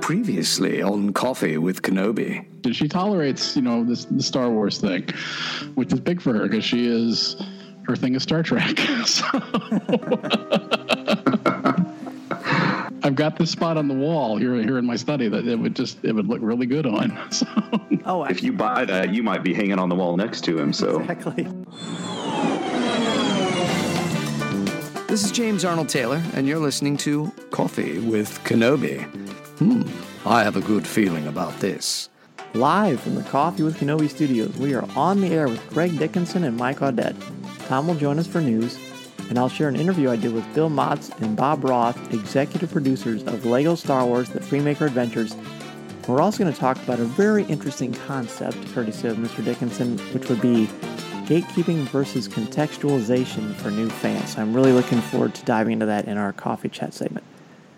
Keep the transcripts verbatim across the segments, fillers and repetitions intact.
Previously on Coffee with Kenobi. She tolerates, you know, this the Star Wars thing, which is big for her because she is, her thing is Star Trek. So I've got this spot on the wall here here in my study that it would just, it would look really good on. So. Oh, if you buy that, you might be hanging on the wall next to him. So exactly. This is James Arnold Taylor, and you're listening to Coffee with Kenobi. Hmm, I have a good feeling about this. Live from the Coffee with Kenobi studios, we are on the air with Craig Dickinson and Mike Audette. Tom will join us for news, and I'll share an interview I did with Bill Motz and Bob Roth, executive producers of LEGO Star Wars The Freemaker Adventures. We're also going to talk about a very interesting concept, courtesy of Mister Dickinson, which would be gatekeeping versus contextualization for new fans. I'm really looking forward to diving into that in our coffee chat segment.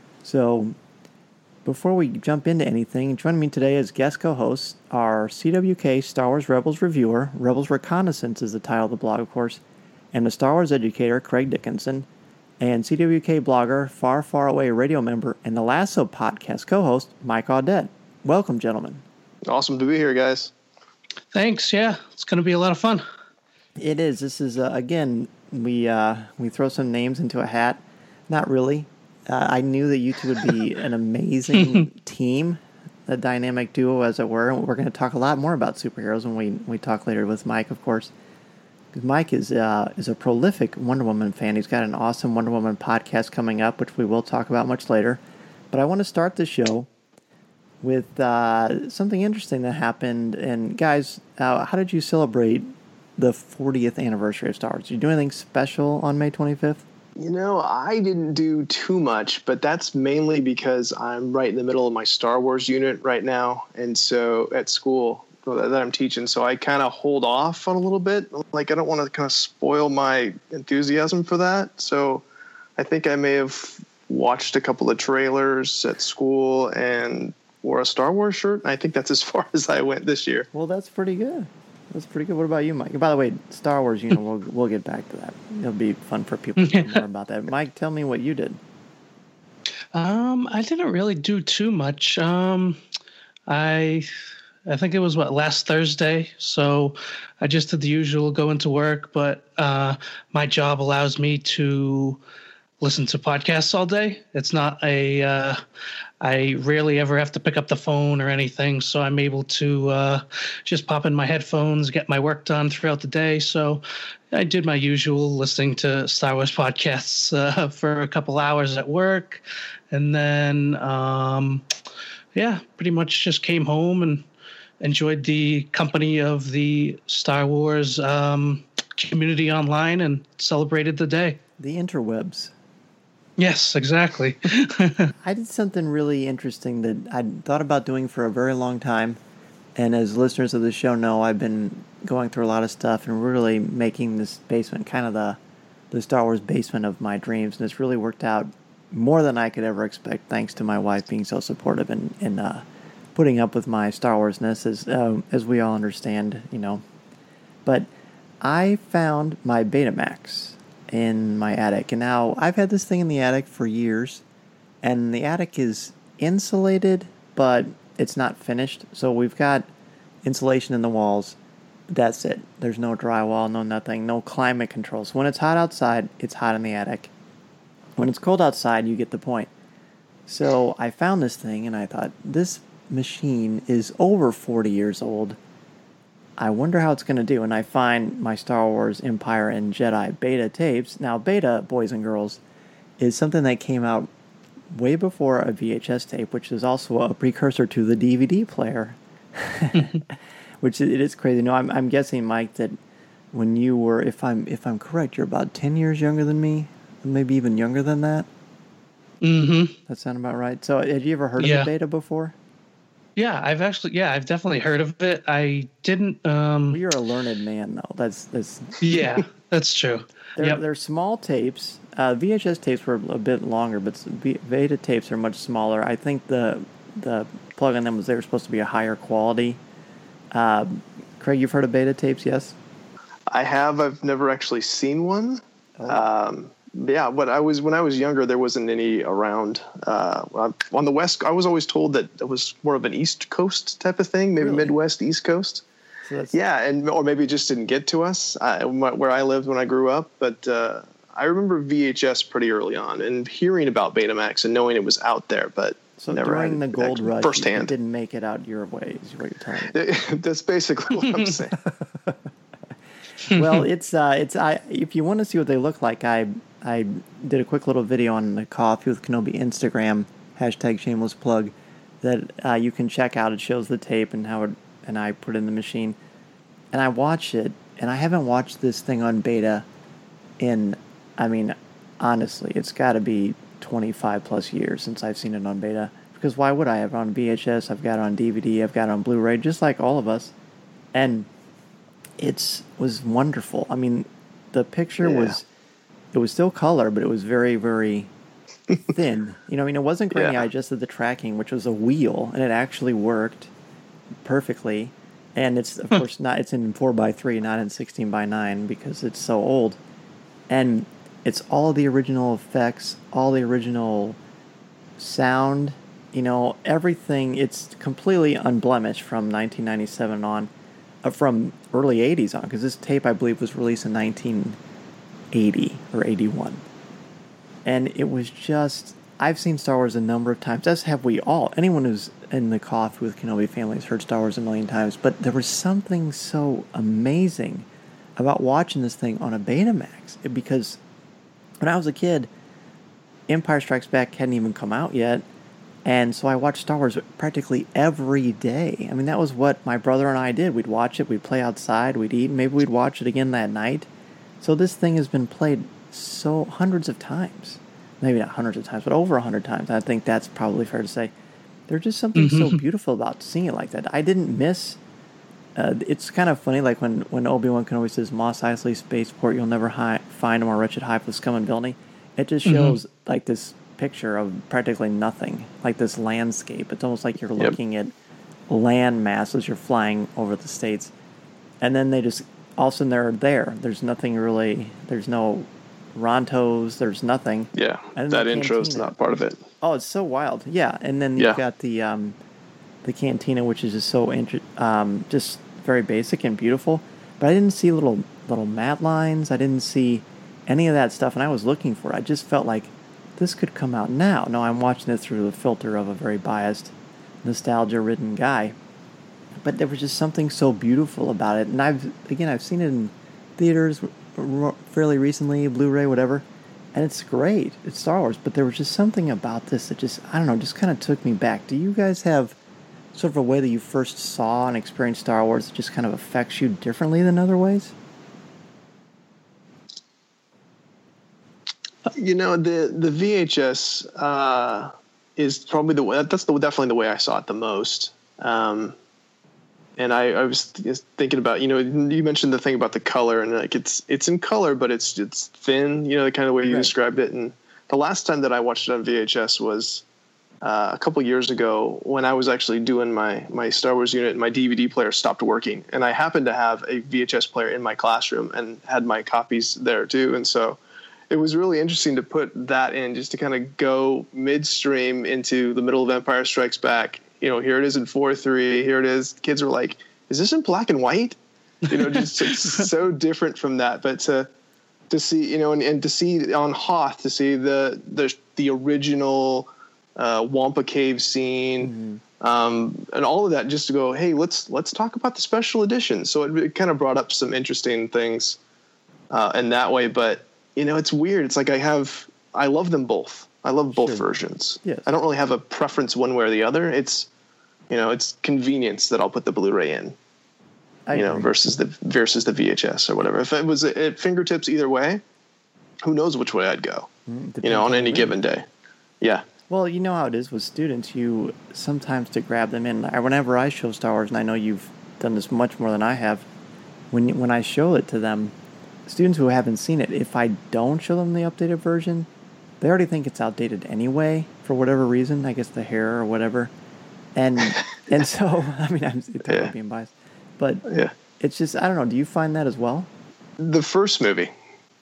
So, before we jump into anything, joining me today as guest co-hosts are C W K Star Wars Rebels reviewer, Rebels Reconnaissance is the title of the blog, of course, and the Star Wars educator, Craig Dickinson, and C W K blogger, Far, Far Away radio member, and the Lasso podcast co-host, Mike Audette. Welcome, gentlemen. Awesome to be here, guys. Thanks. Yeah, it's going to be a lot of fun. It is. This is, uh, again, we uh, we throw some names into a hat. Not really. Uh, I knew that you two would be an amazing team, a dynamic duo, as it were. And we're going to talk a lot more about superheroes when we, we talk later with Mike, of course. Because Mike is, uh, is a prolific Wonder Woman fan. He's got an awesome Wonder Woman podcast coming up, which we will talk about much later. But I want to start the show with uh, something interesting that happened. And guys, uh, how did you celebrate the fortieth anniversary of Star Wars? Did you do anything special on May twenty-fifth? You know, I didn't do too much, but that's mainly because I'm right in the middle of my Star Wars unit right now. And so at school that I'm teaching, so I kind of hold off on a little bit. Like, I don't want to kind of spoil my enthusiasm for that. So I think I may have watched a couple of trailers at school and wore a Star Wars shirt. And I think that's as far as I went this year. Well, that's pretty good. That's pretty good. What about you, Mike? By the way, Star Wars, you know, we'll we'll get back to that. It'll be fun for people to know more about that. Mike, tell me what you did. Um, I didn't really do too much. Um, I I think it was what last Thursday, so I just did the usual, go into work. But uh, my job allows me to listen to podcasts all day. It's not a uh, I rarely ever have to pick up the phone or anything, so I'm able to uh, just pop in my headphones, get my work done throughout the day. So I did my usual, listening to Star Wars podcasts uh, for a couple hours at work, and then um, yeah, pretty much just came home and enjoyed the company of the Star Wars um, community online and celebrated the day. The interwebs. Yes, exactly. I did something really interesting that I'd thought about doing for a very long time. And as listeners of the show know, I've been going through a lot of stuff and really making this basement kind of the, the Star Wars basement of my dreams. And it's really worked out more than I could ever expect, thanks to my wife being so supportive and, and uh, putting up with my Star Wars-ness, as, uh, as we all understand, you know. But I found my Betamax in my attic. And now I've had this thing in the attic for years, and the attic is insulated, but it's not finished. So we've got insulation in the walls. That's it. There's no drywall, no nothing, no climate control. So when it's hot outside, it's hot in the attic. When it's cold outside, you get the point. So I found this thing and I thought, this machine is over forty years old. I wonder how it's going to do. And I find my Star Wars Empire and Jedi beta tapes. Now, beta, boys and girls, is something that came out way before a V H S tape, which is also a precursor to the D V D player. Which it is crazy. No, I'm I'm guessing, Mike, that when you were, if I'm if I'm correct, you're about ten years younger than me, maybe even younger than that. Mm-hmm. That sound about right. So, had you ever heard yeah. of the beta before? Yeah, I've actually, yeah, I've definitely heard of it. I didn't. Um, well, you're a learned man, though. That's that's. Yeah, that's true. They're, yep. they're small tapes. Uh, V H S tapes were a bit longer, but beta tapes are much smaller. I think the the plug on them was they were supposed to be a higher quality. Uh, Craig, you've heard of beta tapes, yes? I have. I've never actually seen one. Oh. Um, yeah, but I was when I was younger, there wasn't any around. Uh, on the West, I was always told that it was more of an East Coast type of thing, maybe Really? Midwest, East Coast. So that's, Yeah, and or maybe it just didn't get to us uh, where I lived when I grew up. But uh, I remember V H S pretty early on and hearing about Betamax and knowing it was out there, but So never during had the gold rush, firsthand. it didn't make it out your way, is what you're telling me. That's basically what I'm saying. Well, it's uh, it's I. If you want to see what they look like, I I did a quick little video on the Coffee with Kenobi Instagram hashtag shameless plug that uh, you can check out. It shows the tape and how it and I put it in the machine, and I watched it, and I haven't watched this thing on beta in, I mean, honestly, it's got to be twenty-five plus years since I've seen it on beta. Because why would I have it on V H S? I've got it on D V D. I've got it on Blu-ray, just like all of us, and it's was wonderful. I mean, the picture Yeah. was, it was still color, but it was very, very thin. You know, I mean, it wasn't grainy. Yeah. I just did the tracking, which was a wheel, and it actually worked perfectly. And it's, of course, not. It's in four by three, not in sixteen by nine, because it's so old. And it's all the original effects, all the original sound, you know, everything. It's completely unblemished from nineteen ninety-seven on. From early eighties on, because this tape, I believe, was released in nineteen eighty or eighty-one. And it was just, I've seen Star Wars a number of times, as have we all. Anyone who's in the Coffee with Kenobi family has heard Star Wars a million times, but there was something so amazing about watching this thing on a Betamax, because when I was a kid, Empire Strikes Back hadn't even come out yet. And so I watched Star Wars practically every day. I mean, that was what my brother and I did. We'd watch it, we'd play outside, we'd eat, and maybe we'd watch it again that night. So this thing has been played so hundreds of times. Maybe not hundreds of times, but over a hundred times. I think that's probably fair to say. There's just something so beautiful about seeing it like that. I didn't miss... Uh, it's kind of funny, like when, when Obi-Wan Kenobi says, Mos Eisley Spaceport, you'll never hi- find a more wretched hive of scum and villainy. It just shows, mm-hmm. like, this picture of practically nothing, like this landscape. It's almost like you're Yep. looking at land mass as you're flying over the states, and then they just all of a sudden they're there. There's nothing really. There's no Rontos. There's nothing. Yeah, And that the intro's cantina. not part of it. Oh, it's so wild. Yeah, and then Yeah. you've got the um, the cantina, which is just so inter- um, just very basic and beautiful. But I didn't see little little mat lines. I didn't see any of that stuff, and I was looking for it. I just felt like this could come out now. No, I'm watching it through the filter of a very biased, nostalgia-ridden guy. But there was just something so beautiful about it. And I've, again, I've seen it in theaters r- fairly recently, Blu-ray, whatever. And it's great. It's Star Wars. But there was just something about this that just, I don't know, just kind of took me back. Do you guys have sort of a way that you first saw and experienced Star Wars that just kind of affects you differently than other ways? You know, the the V H S uh, is probably the way. That's the, definitely the way I saw it the most. Um, and I, I was th- thinking about, you know, you mentioned the thing about the color, and like it's it's in color, but it's it's thin. You know, the kind of way you Right. described it. And the last time that I watched it on V H S was uh, a couple years ago when I was actually doing my my Star Wars unit, and my D V D player stopped working, and I happened to have a V H S player in my classroom and had my copies there too, and so. It was really interesting to put that in, just to kind of go midstream into the middle of Empire Strikes Back. You know, here it is in four three. Here it is. Kids were like, "Is this in black and white?" You know, just it's so different from that. But to to see, you know, and, and to see on Hoth, to see the the the original uh, Wampa Cave scene, mm-hmm. um, and all of that, just to go, hey, let's let's talk about the special edition. So it, it kind of brought up some interesting things uh, in that way, but. You know, it's weird. It's like I have, I love them both. I love both Sure. versions. Yes. I don't really have a preference one way or the other. It's, you know, it's convenience that I'll put the Blu-ray in, I you know, agree. versus the versus the V H S or whatever. If it was at fingertips either way, who knows which way I'd go, Mm, you know, on depends any the given day. Yeah. Well, you know how it is with students. You sometimes to grab them in. I- Whenever I show Star Wars, and I know you've done this much more than I have, when when I show it to them, students who haven't seen it, if I don't show them the updated version, they already think it's outdated anyway for whatever reason. I guess the hair or whatever, and and so I mean I'm totally Yeah. being biased, but Yeah. it's just I don't know. Do you find that as well? The first movie,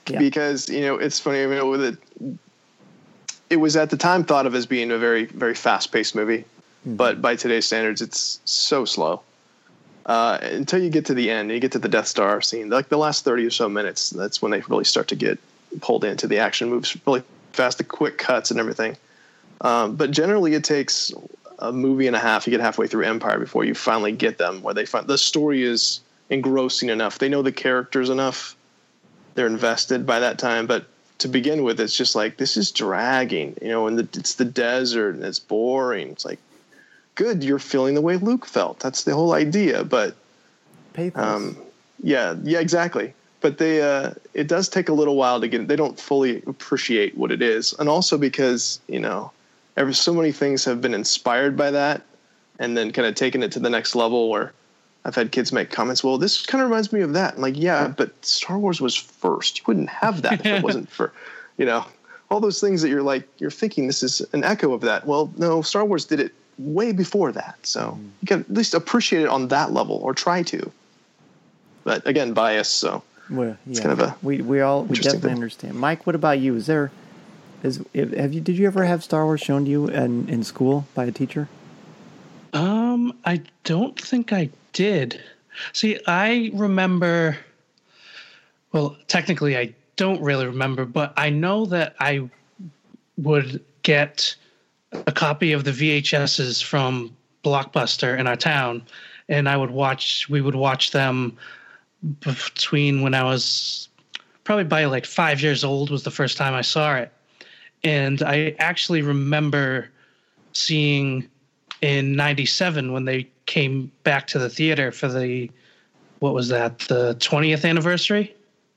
Yeah. Because, you know, it's funny, I mean, with it, it was at the time thought of as being a very, very fast-paced movie, mm-hmm. but by today's standards, it's so slow. Uh, until you get to the end, you get to the Death Star scene, like the last thirty or so minutes, that's when they really start to get pulled into the action moves really fast, the quick cuts and everything. Um, but generally, it takes a movie and a half. You get halfway through Empire before you finally get them, where they find the story is engrossing enough. They know the characters enough. They're invested by that time. But to begin with, it's just like, this is dragging, you know, and the, it's the desert and it's boring. It's like, good, you're feeling the way Luke felt. That's the whole idea. But pathos. Um, yeah, yeah, exactly. But they, uh, it does take a little while to get. They don't fully appreciate what it is, and also because, you know, ever so many things have been inspired by that, and then kind of taken it to the next level. Where I've had kids make comments, "Well, this kind of reminds me of that." I'm like, yeah, but Star Wars was first. You wouldn't have that if it wasn't for, you know, all those things that you're like, you're thinking this is an echo of that. Well, no, Star Wars did it way before that, so mm. you can at least appreciate it on that level, or try to. But again, bias, so well, yeah. it's kind of a we we all we definitely thing. understand. Mike, what about you? Is there is have you did you ever have Star Wars shown to you in, in school by a teacher? Um, I don't think I did. See, I remember. Well, technically, I don't really remember, but I know that I would get a copy of the V H S's from Blockbuster in our town, and I would watch. We would watch them between when I was probably by like five years old was the first time I saw it, and I actually remember seeing in ninety-seven when they came back to the theater for the what was that the twentieth anniversary.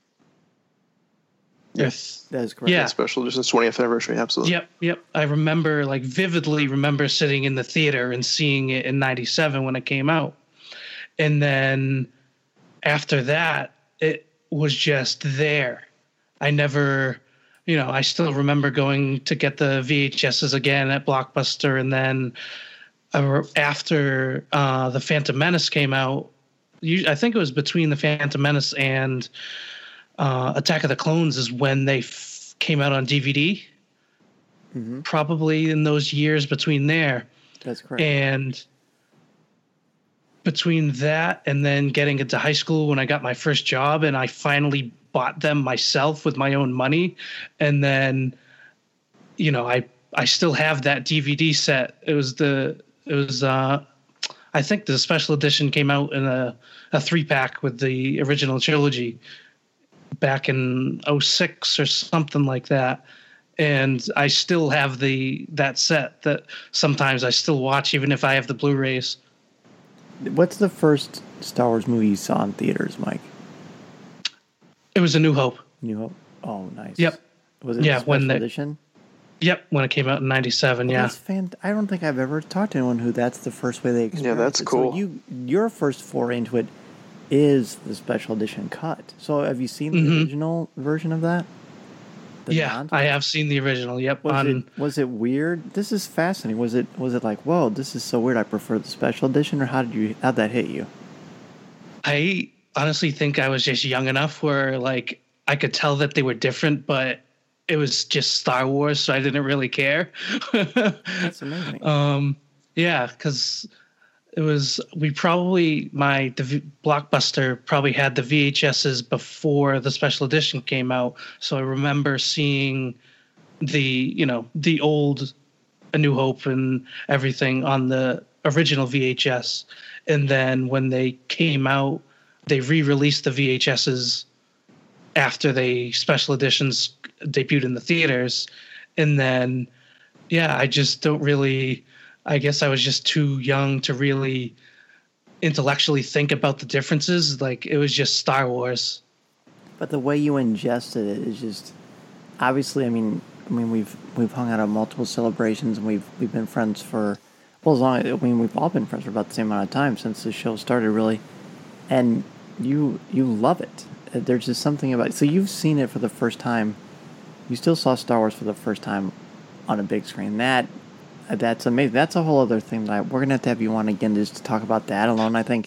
Yes, that is correct. Yeah, special edition twentieth anniversary. Absolutely. Yep, yep. I remember, like, vividly remember sitting in the theater and seeing it in ninety-seven when it came out, and then after that, it was just there. I never, you know, I still remember going to get the V H S's again at Blockbuster, and then uh, after uh, the Phantom Menace came out, you, I think it was between the Phantom Menace and Uh, Attack of the Clones is when they f- came out on D V D. Mm-hmm. Probably in those years between there. That's correct. And between that and then getting into high school when I got my first job and I finally bought them myself with my own money. And then, you know, I, I still have that D V D set. It was the, it was, uh, I think the special edition came out in a, a three pack with the original trilogy back in oh six or something like that, and I still have the that set that sometimes I still watch even if I have the Blu-rays. What's the first Star Wars movie you saw in theaters, Mike? It was A New Hope. New Hope. Oh, nice. Yep. Was it yeah, the special when the, edition? Yep, when it came out in ninety-seven. Oh, yeah. That's fant- I don't think I've ever talked to anyone who that's the first way they experienced Yeah, that's it. cool. So you your first foray into it is the special edition cut. So have you seen the mm-hmm. original version of that? The yeah, non- I have seen the original. Yep. Was on, it was it weird? This is fascinating. Was it was it like, whoa, this is so weird, I prefer the special edition, or how did you how'd that hit you? I honestly think I was just young enough where like I could tell that they were different, but it was just Star Wars, so I didn't really care. That's amazing. Um, yeah, because it was we probably my the v, Blockbuster probably had the V H S's before the special edition came out, so I remember seeing the you know the old A New Hope and everything on the original V H S, and then when they came out, they re-released the V H S's after the special editions debuted in the theaters, and then yeah, I just don't really. I guess I was just too young to really intellectually think about the differences. Like, it was just Star Wars. But the way you ingested it is just obviously. I mean, I mean, we've we've hung out at multiple celebrations, and we've we've been friends for well as long. I mean, we've all been friends for about the same amount of time since the show started, really. And you you love it. There's just something about it. So you've seen it for the first time. You still saw Star Wars for the first time on a big screen. That. That's amazing. That's a whole other thing that I, we're gonna have to have you on again just to talk about that alone. I think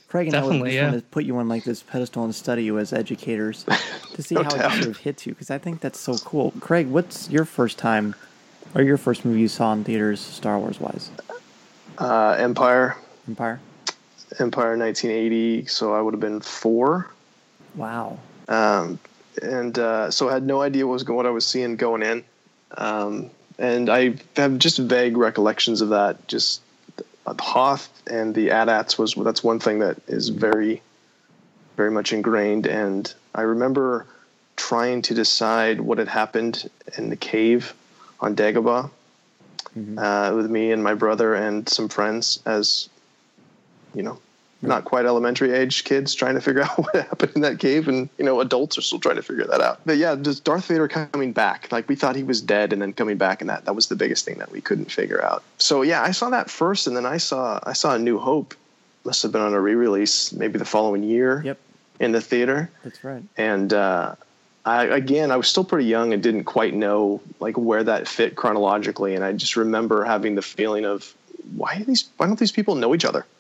Craig and Definitely, I would just yeah. want to put you on like this pedestal and study you as educators to see No how it doubt. sort of hits you, because I think that's so cool. Craig, what's your first time or your first movie you saw in theaters, Star Wars wise? Uh, Empire, Empire. Empire, nineteen eighty. So I would have been four. Wow. Um, and uh, so I had no idea what was what I was seeing going in, um, and I have just vague recollections of that. Just Hoth and the A T A Ts was that's one thing that is very, very much ingrained. And I remember trying to decide what had happened in the cave on Dagobah Mm-hmm. uh, with me and my brother and some friends, as you know. Not quite elementary age kids trying to figure out what happened in that cave, and you know, adults are still trying to figure that out. But yeah, just Darth Vader coming back. Like we thought he was dead, and then coming back, and that that was the biggest thing that we couldn't figure out. So yeah, I saw that first, and then I saw I saw A New Hope. Must have been on a re-release, maybe the following year. Yep. In the theater. That's right. And uh, I again, I was still pretty young and didn't quite know like where that fit chronologically, and I just remember having the feeling of why are these why don't these people know each other?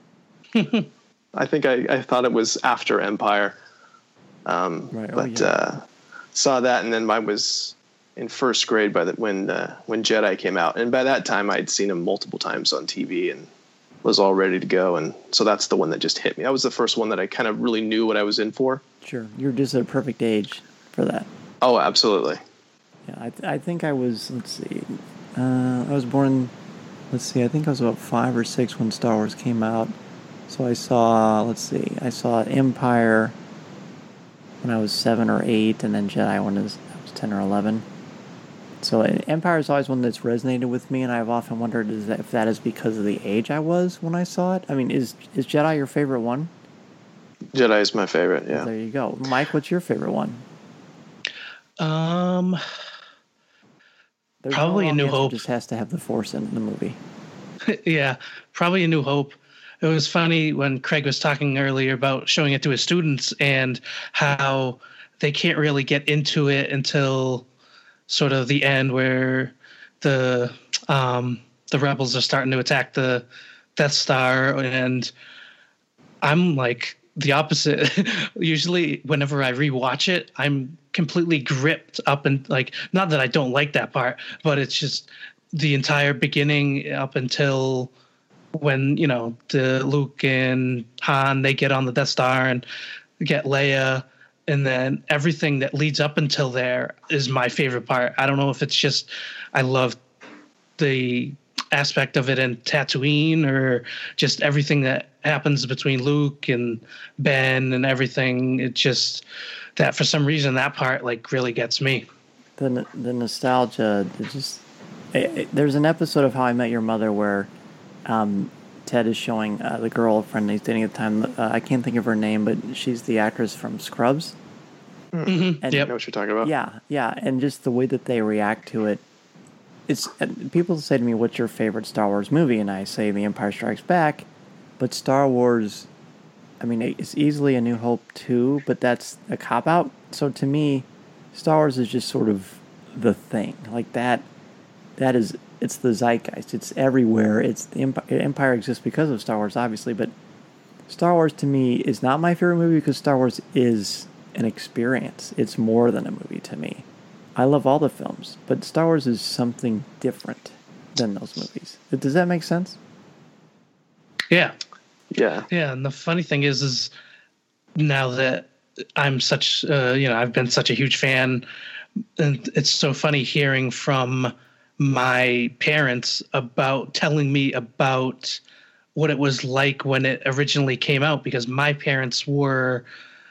I think I, I thought it was after Empire, um, Right. Oh, but yeah. uh, saw that, and then I was in first grade by the, when uh, when Jedi came out, and by that time I'd seen him multiple times on T V and was all ready to go, and so that's the one that just hit me. That was the first one that I kind of really knew what I was in for. Sure. You're just at a perfect age for that. Oh, absolutely. Yeah, I, th- I think I was, let's see, uh, I was born, let's see, I think I was about five or six when Star Wars came out. So I saw, let's see, I saw Empire when I was seven or eight, and then Jedi when I was, I was ten or eleven. So Empire is always one that's resonated with me, and I've often wondered is that if that is because of the age I was when I saw it. I mean, is is Jedi your favorite one? Jedi is my favorite. Yeah. There you go. Mike, what's your favorite one? Um, There's Probably no A New wrong answer, Hope. Just has to have the Force in the movie. yeah, probably A New Hope. It was funny when Craig was talking earlier about showing it to his students and how they can't really get into it until sort of the end, where the um, the rebels are starting to attack the Death Star, and I'm like the opposite. Usually, whenever I rewatch it, I'm completely gripped up and like, not that I don't like that part, but it's just the entire beginning up until when, you know, the Luke and Han, they get on the Death Star and get Leia, and then everything that leads up until there is my favorite part. I don't know if it's just I love the aspect of it in Tatooine, or just everything that happens between Luke and Ben and everything. It just that for some reason that part like really gets me. The the nostalgia, it just it, it- there's an episode of How I Met Your Mother where um, Ted is showing uh, the girlfriend he's dating at the time. Uh, I can't think of her name, but she's the actress from Scrubs. Mm-hmm. And- I Yep. know what you're talking about. Yeah, yeah, and just the way that they react to it. It's and people say to me, "What's your favorite Star Wars movie?" And I say, "The Empire Strikes Back." But Star Wars, I mean, it's easily A New Hope too, but that's a cop out. So to me, Star Wars is just sort of the thing, like that. That is, it's the zeitgeist. It's everywhere. It's the Empire, Empire exists because of Star Wars, obviously, but Star Wars to me is not my favorite movie because Star Wars is an experience. It's more than a movie to me. I love all the films, but Star Wars is something different than those movies. Does that make sense? Yeah. Yeah. Yeah, and the funny thing is, is now that I'm such, uh, you know, I've been such a huge fan, and it's so funny hearing from my parents about telling me about what it was like when it originally came out, because my parents were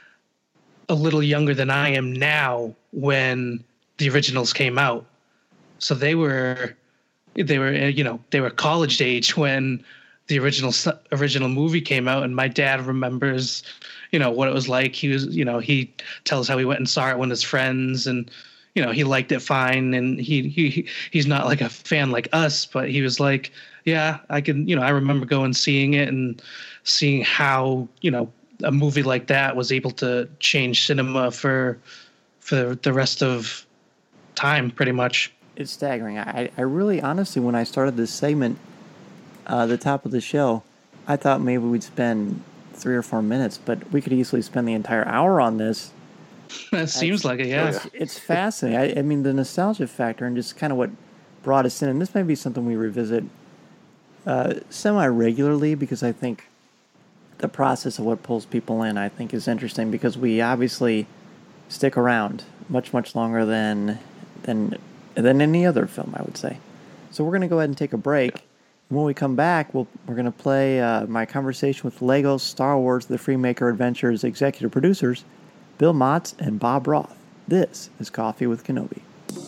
a little younger than I am now when the originals came out. So they were, they were, you know, they were college age when the original original movie came out, and my dad remembers, you know, what it was like. He was, you know, he tells how he went and saw it with his friends, and you know, he liked it fine, and he he he's not like a fan like us, but he was like, yeah, I can, you know, I remember going seeing it and seeing how, you know, a movie like that was able to change cinema for for the rest of time, pretty much. It's staggering. I, I really, honestly, when I started this segment, uh, the top of the show, I thought maybe we'd spend three or four minutes, but we could easily spend the entire hour on this. That seems I, like it, yeah. It's, it's fascinating. I, I mean, the nostalgia factor and just kind of what brought us in, and this might be something we revisit uh, semi-regularly, because I think the process of what pulls people in, I think, is interesting, because we obviously stick around much, much longer than than than any other film, I would say. So we're going to go ahead and take a break. Yeah. When we come back, we'll, we're going to play uh, my conversation with Lego Star Wars The Freemaker Adventures executive producers, Bill Motz and Bob Roth. This is Coffee with Kenobi.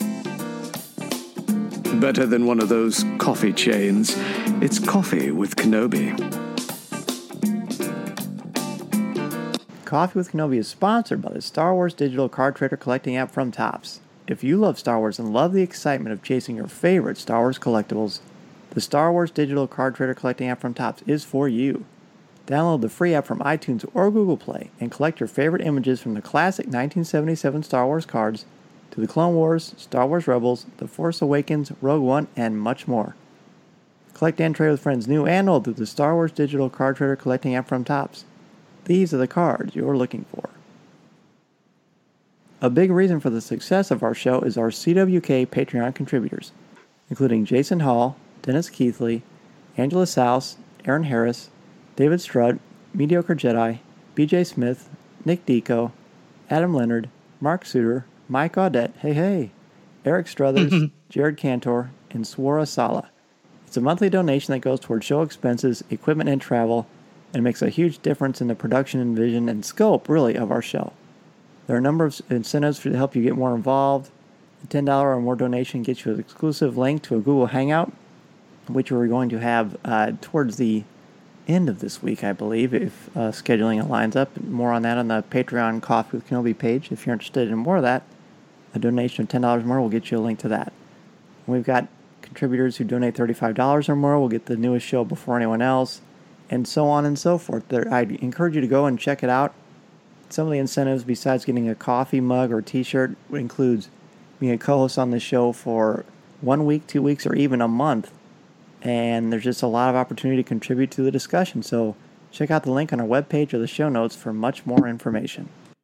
Better than one of those coffee chains, it's Coffee with Kenobi. Coffee with Kenobi is sponsored by the Star Wars digital card trader collecting app from Topps. If you love Star Wars and love the excitement of chasing your favorite Star Wars collectibles, the Star Wars digital card trader collecting app from Topps is for you. Download the free app from iTunes or Google Play and collect your favorite images from the classic nineteen seventy-seven Star Wars cards to the Clone Wars, Star Wars Rebels, The Force Awakens, Rogue One, and much more. Collect and trade with friends new and old through the Star Wars digital card trader collecting app from Topps. These are the cards you're looking for. A big reason for the success of our show is our C W K Patreon contributors, including Jason Hall, Dennis Keithley, Angela Souse, Aaron Harris, David Strutt, Mediocre Jedi, B J Smith, Nick Deco, Adam Leonard, Mark Suter, Mike Audette, hey hey, Eric Struthers, Jared Cantor, and Swara Sala. It's a monthly donation that goes towards show expenses, equipment, and travel, and makes a huge difference in the production and vision and scope, really, of our show. There are a number of incentives to help you get more involved. A ten dollars or more donation gets you an exclusive link to a Google Hangout, which we're going to have uh, towards the end of this week, I believe, if uh, scheduling lines up. More on that on the Patreon Coffee with Kenobi page. If you're interested in more of that, a donation of ten dollars or more will get you a link to that. And we've got contributors who donate thirty-five dollars or more will get the newest show before anyone else, and so on and so forth. There, I'd encourage you to go and check it out. Some of the incentives, besides getting a coffee mug or t-shirt, includes being a co-host on the show for one week, two weeks, or even a month. And there's just a lot of opportunity to contribute to the discussion. So check out the link on our webpage or the show notes for much more information.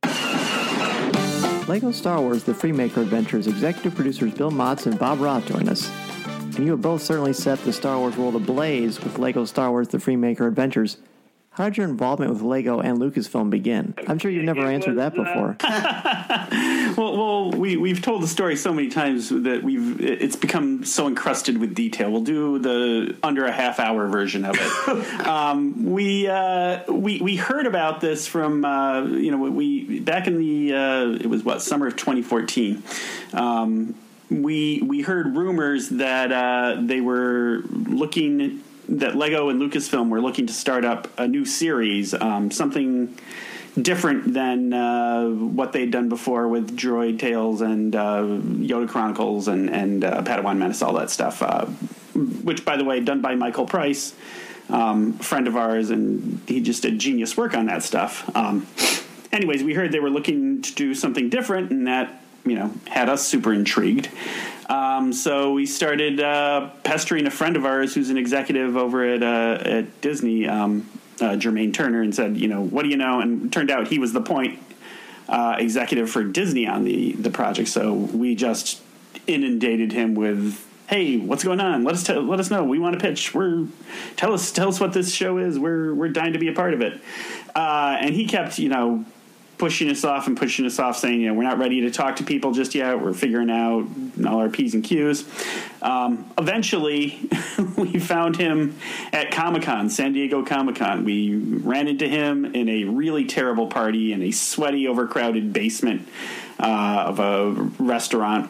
Lego Star Wars The Freemaker Adventures executive producers Bill Motz and Bob Roth join us. And you have both certainly set the Star Wars world ablaze with Lego Star Wars The Freemaker Adventures. How did your involvement with Lego and Lucasfilm begin? I'm sure you've never it answered was, that before. Uh, well, well, we we've told the story so many times that we've it's become so encrusted with detail. We'll do the under a half hour version of it. um, we uh, we we heard about this from uh, you know we back in the uh, it was what summer of twenty fourteen. Um, we we heard rumors that uh, they were looking. that Lego and Lucasfilm were looking to start up a new series, um, something different than uh, what they'd done before with Droid Tales and uh, Yoda Chronicles and, and uh, Padawan Menace, all that stuff, uh, which, by the way, done by Michael Price, um, a friend of ours, and he just did genius work on that stuff. Um, anyways, we heard they were looking to do something different, and that, you know, had us super intrigued. Um, so we started uh, pestering a friend of ours who's an executive over at uh, at Disney, um, uh, Jermaine Turner, and said, you know, what do you know? And it turned out he was the point uh, executive for Disney on the, the project. So we just inundated him with, hey, what's going on? Let us t- let us know. We want to pitch. We're tell us tell us what this show is. We're we're dying to be a part of it. Uh, and he kept, you know, pushing us off and pushing us off, saying, you know, we're not ready to talk to people just yet. We're figuring out all our P's and Q's. Um, eventually, we found him at Comic-Con, San Diego Comic-Con. We ran into him in a really terrible party in a sweaty, overcrowded basement uh, of a restaurant.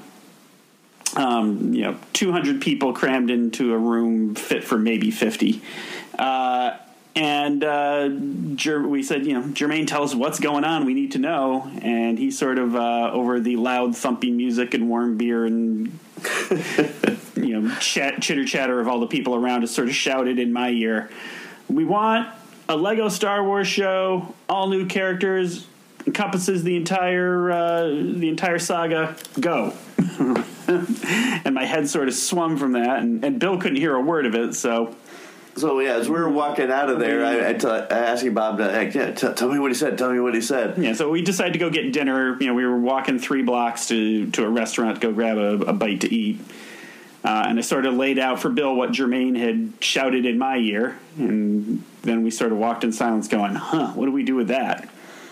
Um, you know, two hundred people crammed into a room fit for maybe fifty. Uh And uh, Jer- we said, you know, Jermaine, tell us what's going on. We need to know. And he sort of, uh, over the loud thumping music and warm beer and, you know, chat, chitter chatter of all the people around us, sort of shouted in my ear, we want a Lego Star Wars show, all new characters, encompasses the entire uh, the entire saga. Go. And my head sort of swung from that, and, and Bill couldn't hear a word of it, so So, yeah, as we were walking out of there, I, I, t- I asked Bob to, hey, yeah, t- tell me what he said, tell me what he said. Yeah, so we decided to go get dinner. You know, we were walking three blocks to, to a restaurant to go grab a, a bite to eat. Uh, and I sort of laid out for Bill what Jermaine had shouted in my ear. And then we sort of walked in silence going, huh, what do we do with that?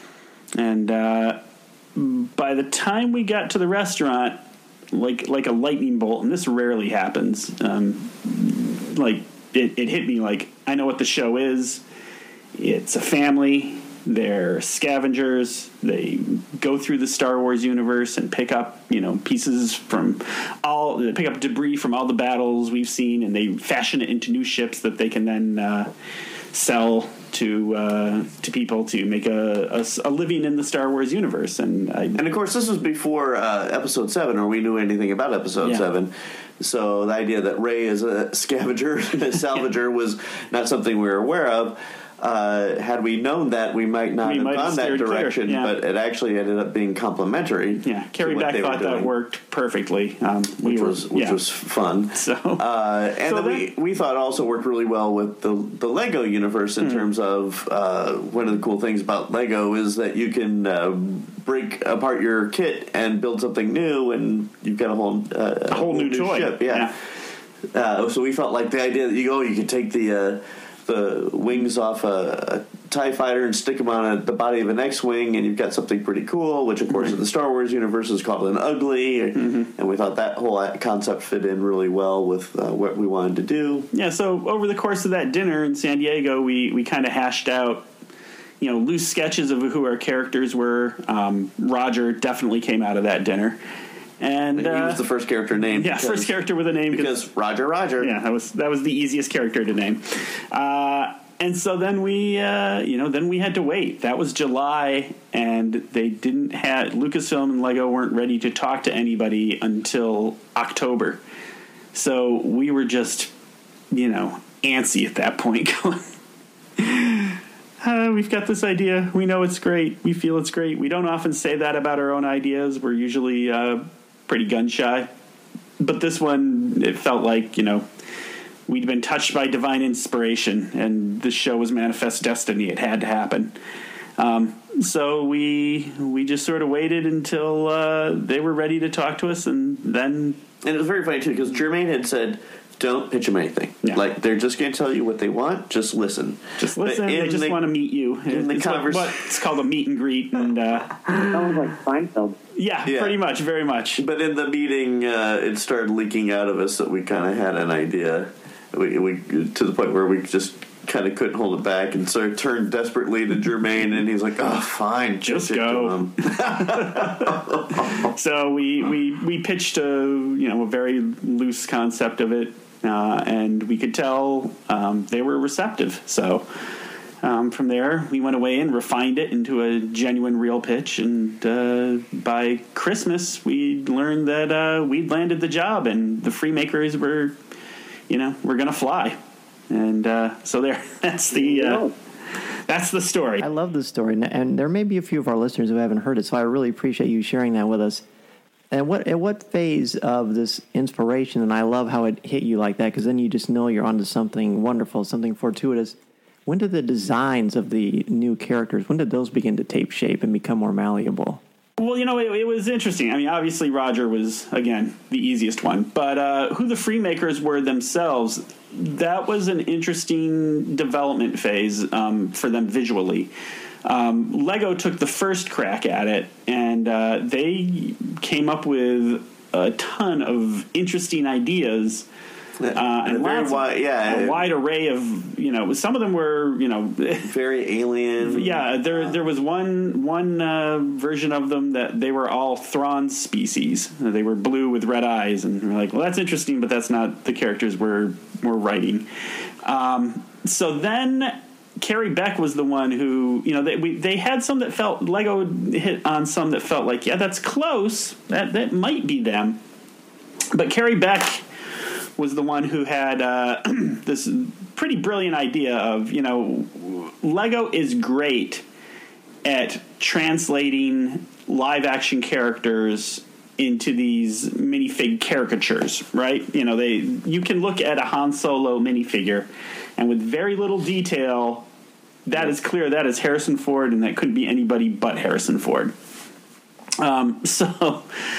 And uh, by the time we got to the restaurant, like like a lightning bolt, and this rarely happens, um, like it, it hit me like, I know what the show is. It's a family. They're scavengers. They go through the Star Wars universe and pick up, you know, pieces from all, they pick up debris from all the battles we've seen, and they fashion it into new ships that they can then uh, sell to uh, to people to make a, a, a living in the Star Wars universe. And I, and of course, this was before uh, Episode Seven, or we knew anything about Episode yeah. Seven. So the idea that Rey is a scavenger, a salvager, was not something we were aware of. Uh, had we known that, we might not we have might gone have that direction, yeah. but it actually ended up being complementary. Yeah, Carrie Beck thought that worked perfectly, um, which we was were, which yeah. was fun. So, uh, and so then we, we thought also worked really well with the the Lego universe in mm. terms of uh, one of the cool things about Lego is that you can uh, break apart your kit and build something new, and you've got a whole uh, a whole, whole new, new toy. Ship. Yeah. yeah. Uh, so we felt like the idea that you go, you could take the. Uh, the wings off a, a TIE fighter and stick them on a, the body of an X-Wing, and you've got something pretty cool, which, of course, mm-hmm. in the Star Wars universe is called an Ugly, mm-hmm. and we thought that whole concept fit in really well with uh, what we wanted to do. Yeah, so over the course of that dinner in San Diego, we, we kind of hashed out, you know, loose sketches of who our characters were. Um, Roger definitely came out of that dinner. And he uh, was the first character named. Yeah, because, first character with a name because Roger, Roger. Yeah, that was that was the easiest character to name. Uh, and so then we, uh, you know, then we had to wait. That was July, and they didn't have Lucasfilm and Lego weren't ready to talk to anybody until October. So we were just, you know, antsy at that point, going. Uh, we've got this idea. We know it's great. We feel it's great. We don't often say that about our own ideas. We're usually uh, pretty gun shy. But this one, it felt like, you know, we'd been touched by divine inspiration, and this show was manifest destiny. It had to happen. Um, so we we just sort of waited until uh, they were ready to talk to us, and then... And it was very funny, too, because Jermaine had said... Don't pitch them anything. Yeah. Like, they're just going to tell you what they want. Just listen. Just listen. They just the, want to meet you. In it's the converse- what, what it's called a meet and greet. And uh, sounds like Seinfeld. Yeah, yeah, pretty much, very much. But in the meeting, uh, it started leaking out of us that we kind of had an idea. We, we to the point where we just kind of couldn't hold it back, and so I turned desperately to Jermaine, and he's like, "Oh, fine, just go." So we we we pitched a you know a very loose concept of it. Uh, and we could tell um, they were receptive. So um, from there, we went away and refined it into a genuine, real pitch. And uh, by Christmas, we learned that uh, we'd landed the job, and the Freemakers were, you know, we're going to fly. And uh, so there, that's the uh, that's the story. I love this story, and there may be a few of our listeners who haven't heard it, so I really appreciate you sharing that with us. And what at what phase of this inspiration, and I love how it hit you like that, because then you just know you're onto something wonderful, something fortuitous. When did the designs of the new characters, when did those begin to take shape and become more malleable? Well, you know, it, it was interesting. I mean, obviously Roger was, again, the easiest one. But uh, who the Freemakers were themselves, that was an interesting development phase um, for them visually. Um, Lego took the first crack at it, and uh, they came up with a ton of interesting ideas. Uh, and, and lots wide, of, yeah, a wide array of, you know, some of them were, you know, very alien. Yeah, there there was one one uh, version of them that they were all Thrawn species. They were blue with red eyes, and we're like, well, that's interesting, but that's not the characters we're we're writing. Um, so then Carrie Beck was the one who, you know, they we, they had some that felt, Lego hit on some that felt like, yeah, that's close. That that might be them. But Carrie Beck was the one who had uh, this pretty brilliant idea of, you know, Lego is great at translating live action characters into these minifig caricatures, right? You know, they you can look at a Han Solo minifigure, and with very little detail, that is clear that is Harrison Ford, and that couldn't be anybody but Harrison Ford. Um, so,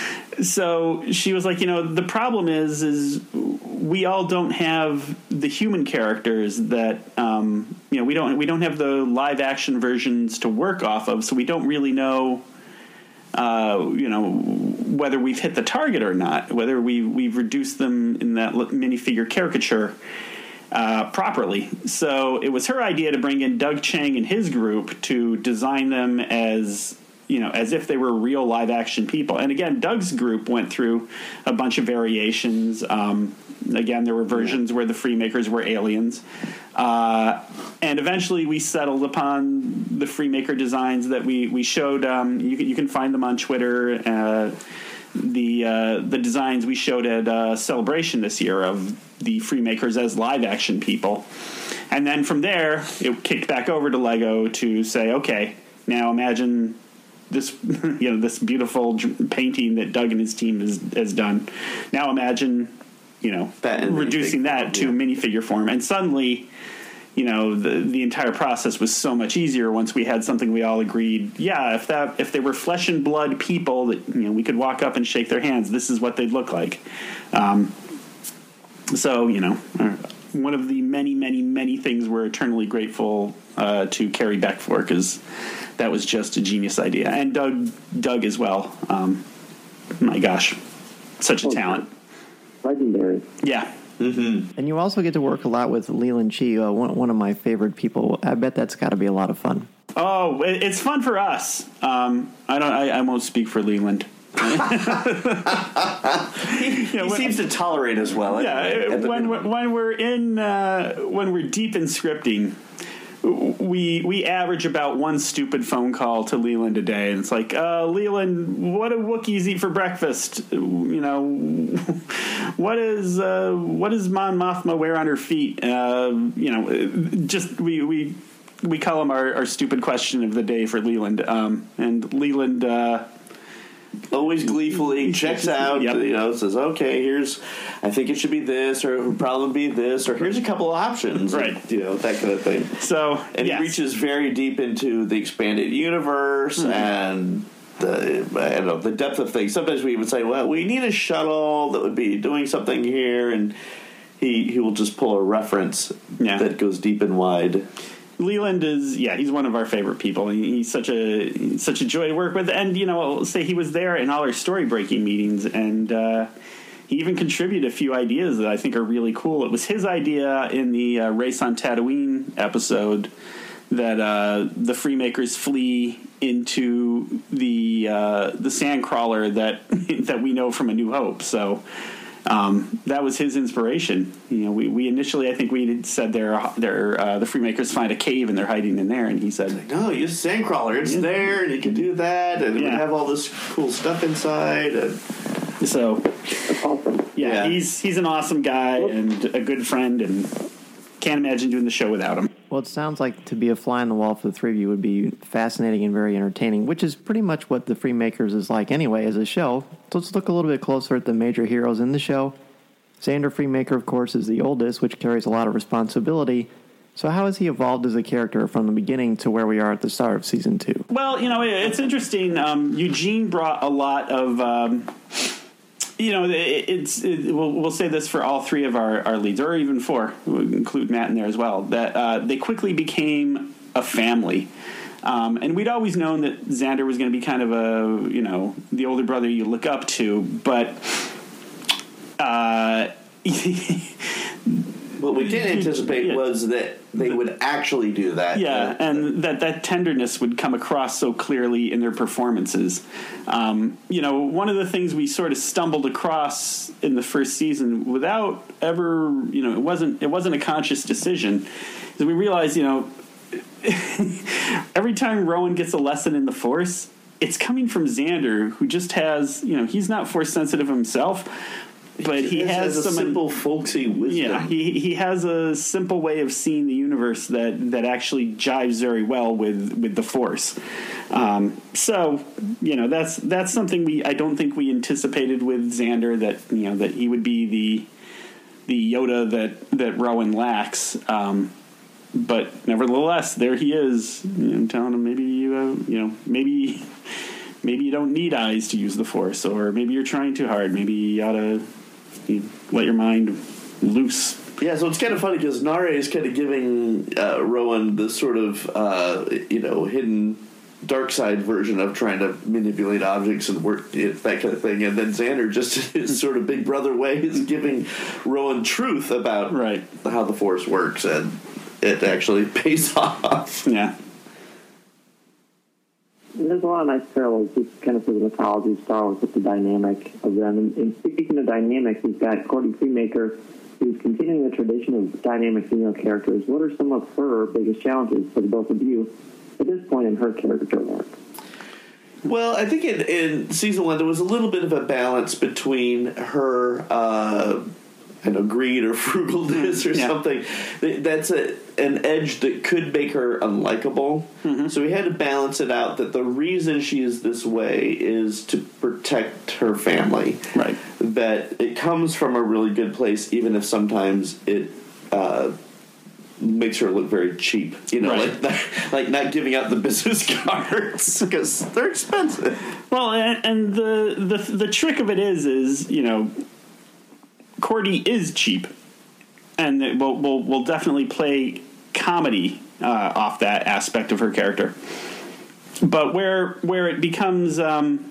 so she was like, you know, the problem is, is we all don't have the human characters that, um, you know, we don't we don't have the live action versions to work off of, so we don't really know. Uh, you know, whether we've hit the target or not, whether we, we've reduced them in that minifigure caricature uh, properly. So it was her idea to bring in Doug Chiang and his group to design them as, you know, as if they were real live action people. And again, Doug's group went through a bunch of variations. Um, again, there were versions where the Freemakers were aliens. Uh, and eventually we settled upon the Freemaker designs that we, we showed. Um, you, can, you can find them on Twitter. Uh, the uh, the designs we showed at uh, Celebration this year of the Freemakers as live action people. And then from there, it kicked back over to Lego to say, okay, now imagine this, you know, this beautiful painting that Doug and his team has, has done. Now imagine, you know, that reducing that to yeah. minifigure form. And suddenly, you know, the the entire process was so much easier once we had something we all agreed, yeah, if that if they were flesh and blood people that, you know, we could walk up and shake their hands, this is what they'd look like. Um, so, you know, one of the many, many, many things we're eternally grateful uh, to Carrie Beck for, because that was just a genius idea. And Doug, Doug as well. Um, my gosh, such a talent. Legendary. Yeah. Mm-hmm. And you also get to work a lot with Leland Chee, uh, one, one of my favorite people. I bet that's got to be a lot of fun. Oh, it's fun for us. Um, I don't. I, I won't speak for Leland. he you know, he when, seems to tolerate as well. Yeah, anyway, when when, when we're in uh, when we're deep in scripting, we we average about one stupid phone call to Leland a day, and it's like, uh, Leland, what do Wookiees eat for breakfast? You know, what is uh, what does Mon Mothma wear on her feet? Uh, you know, just we we we call him our, our stupid question of the day for Leland, um, and Leland. Uh, Always gleefully checks out, yep. you know, says, okay, here's, I think it should be this, or it would probably be this, or here's a couple of options. Right. And, you know, that kind of thing. So, and yes. he reaches very deep into the expanded universe mm-hmm. and the, I don't know, the depth of things. Sometimes we would say, well, we need a shuttle that would be doing something here, and he, he will just pull a reference yeah. that goes deep and wide. Leland is, yeah, he's one of our favorite people. He's such a he's such a joy to work with. And, you know, I'll say he was there in all our story-breaking meetings, and uh, he even contributed a few ideas that I think are really cool. It was his idea in the uh, Race on Tatooine episode that uh, the Freemakers flee into the uh, the sandcrawler that that we know from A New Hope. So Um, that was his inspiration. You know, we, we initially, I think we had said they're, they're, uh, the Freemakers find a cave and they're hiding in there. And he said, like, no, use a sandcrawler. It's yeah. there, and you can do that, and yeah. we have all this cool stuff inside. And so, that's awesome. Yeah, yeah, he's he's an awesome guy and a good friend, and can't imagine doing the show without him. Well, it sounds like to be a fly on the wall for the three of you would be fascinating and very entertaining, which is pretty much what The Freemakers is like anyway as a show. So let's look a little bit closer at the major heroes in the show. Xander Freemaker, of course, is the oldest, which carries a lot of responsibility. So how has he evolved as a character from the beginning to where we are at the start of season two? Well, you know, it's interesting. Um, Eugene brought a lot of... Um, You know, it, it's it, we'll, we'll say this for all three of our, our leads, or even four, we'll include Matt in there as well, that uh, they quickly became a family. Um, and we'd always known that Xander was going to be kind of a, you know, the older brother you look up to, but... Uh, what we didn't anticipate yeah. was that they would actually do that. Yeah, uh, and that, that tenderness would come across so clearly in their performances. Um, you know, one of the things we sort of stumbled across in the first season without ever, you know, it wasn't it wasn't a conscious decision, is we realized, you know, every time Rowan gets a lesson in the Force, it's coming from Xander, who just has, you know, he's not Force sensitive himself, but he It has, has a some simple, folksy wisdom. Yeah, he he has a simple way of seeing the universe that, that actually jives very well with, with the Force. Um, so you know that's that's something we I don't think we anticipated with Xander, that you know that he would be the the Yoda that that Rowan lacks. Um, but nevertheless, there he is, you know, telling him maybe you uh, you know maybe. Maybe you don't need eyes to use the Force, or maybe you're trying too hard. Maybe you ought to you let your mind loose. Yeah, so it's kind of funny because Nare is kind of giving uh, Rowan this sort of, uh, you know, hidden dark side version of trying to manipulate objects and work, that kind of thing. And then Xander, just in his sort of big brother way, is giving Rowan truth about right. how the Force works, and it actually pays off. Yeah. There's a lot of nice parallels, just kind of for the mythology of Star Wars with the dynamic of them. And, and speaking of dynamics, we've got Courtney Freemaker, who's continuing the tradition of dynamic female characters. What are some of her biggest challenges for the both of you at this point in her character arc? Well, I think in, in season one there was a little bit of a balance between her, uh, I know, greed or frugalness or yeah. something. That's a, an edge that could make her unlikable. Mm-hmm. So we had to balance it out that the reason she is this way is to protect her family. Right. That it comes from a really good place, even if sometimes it uh, makes her look very cheap. You know, right. like, not, like not giving out the business cards because they're expensive. Well, and, and the, the the trick of it is, is you know, Cordy is cheap, and it will will will definitely play comedy uh, off that aspect of her character. But where where it becomes, um,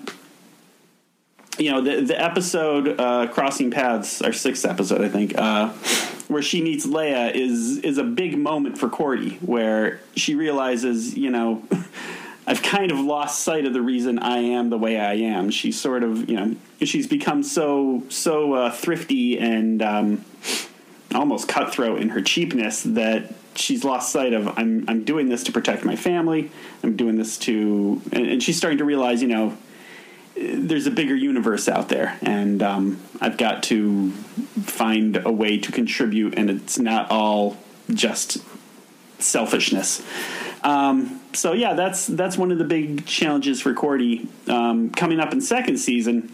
you know, the the episode uh, Crossing Paths, our sixth episode, I think, uh, where she meets Leia is is a big moment for Cordy, where she realizes, you know, I've kind of lost sight of the reason I am the way I am. She's sort of, you know, she's become so so uh, thrifty and um, almost cutthroat in her cheapness that she's lost sight of I'm I'm doing this to protect my family. I'm doing this to, and, and she's starting to realize, you know, there's a bigger universe out there, and um, I've got to find a way to contribute, and it's not all just selfishness. Um, so yeah, that's that's one of the big challenges for Cordy um, coming up in second season.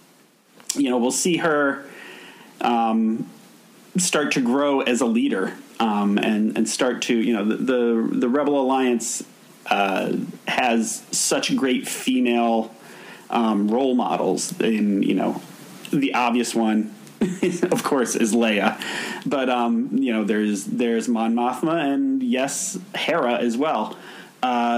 You know, we'll see her um, start to grow as a leader um, and and start to, you know, the the, the Rebel Alliance uh, has such great female um, role models. In, you know, the obvious one, of course, is Leia, but um, you know, there's there's Mon Mothma and yes, Hera as well. Uh,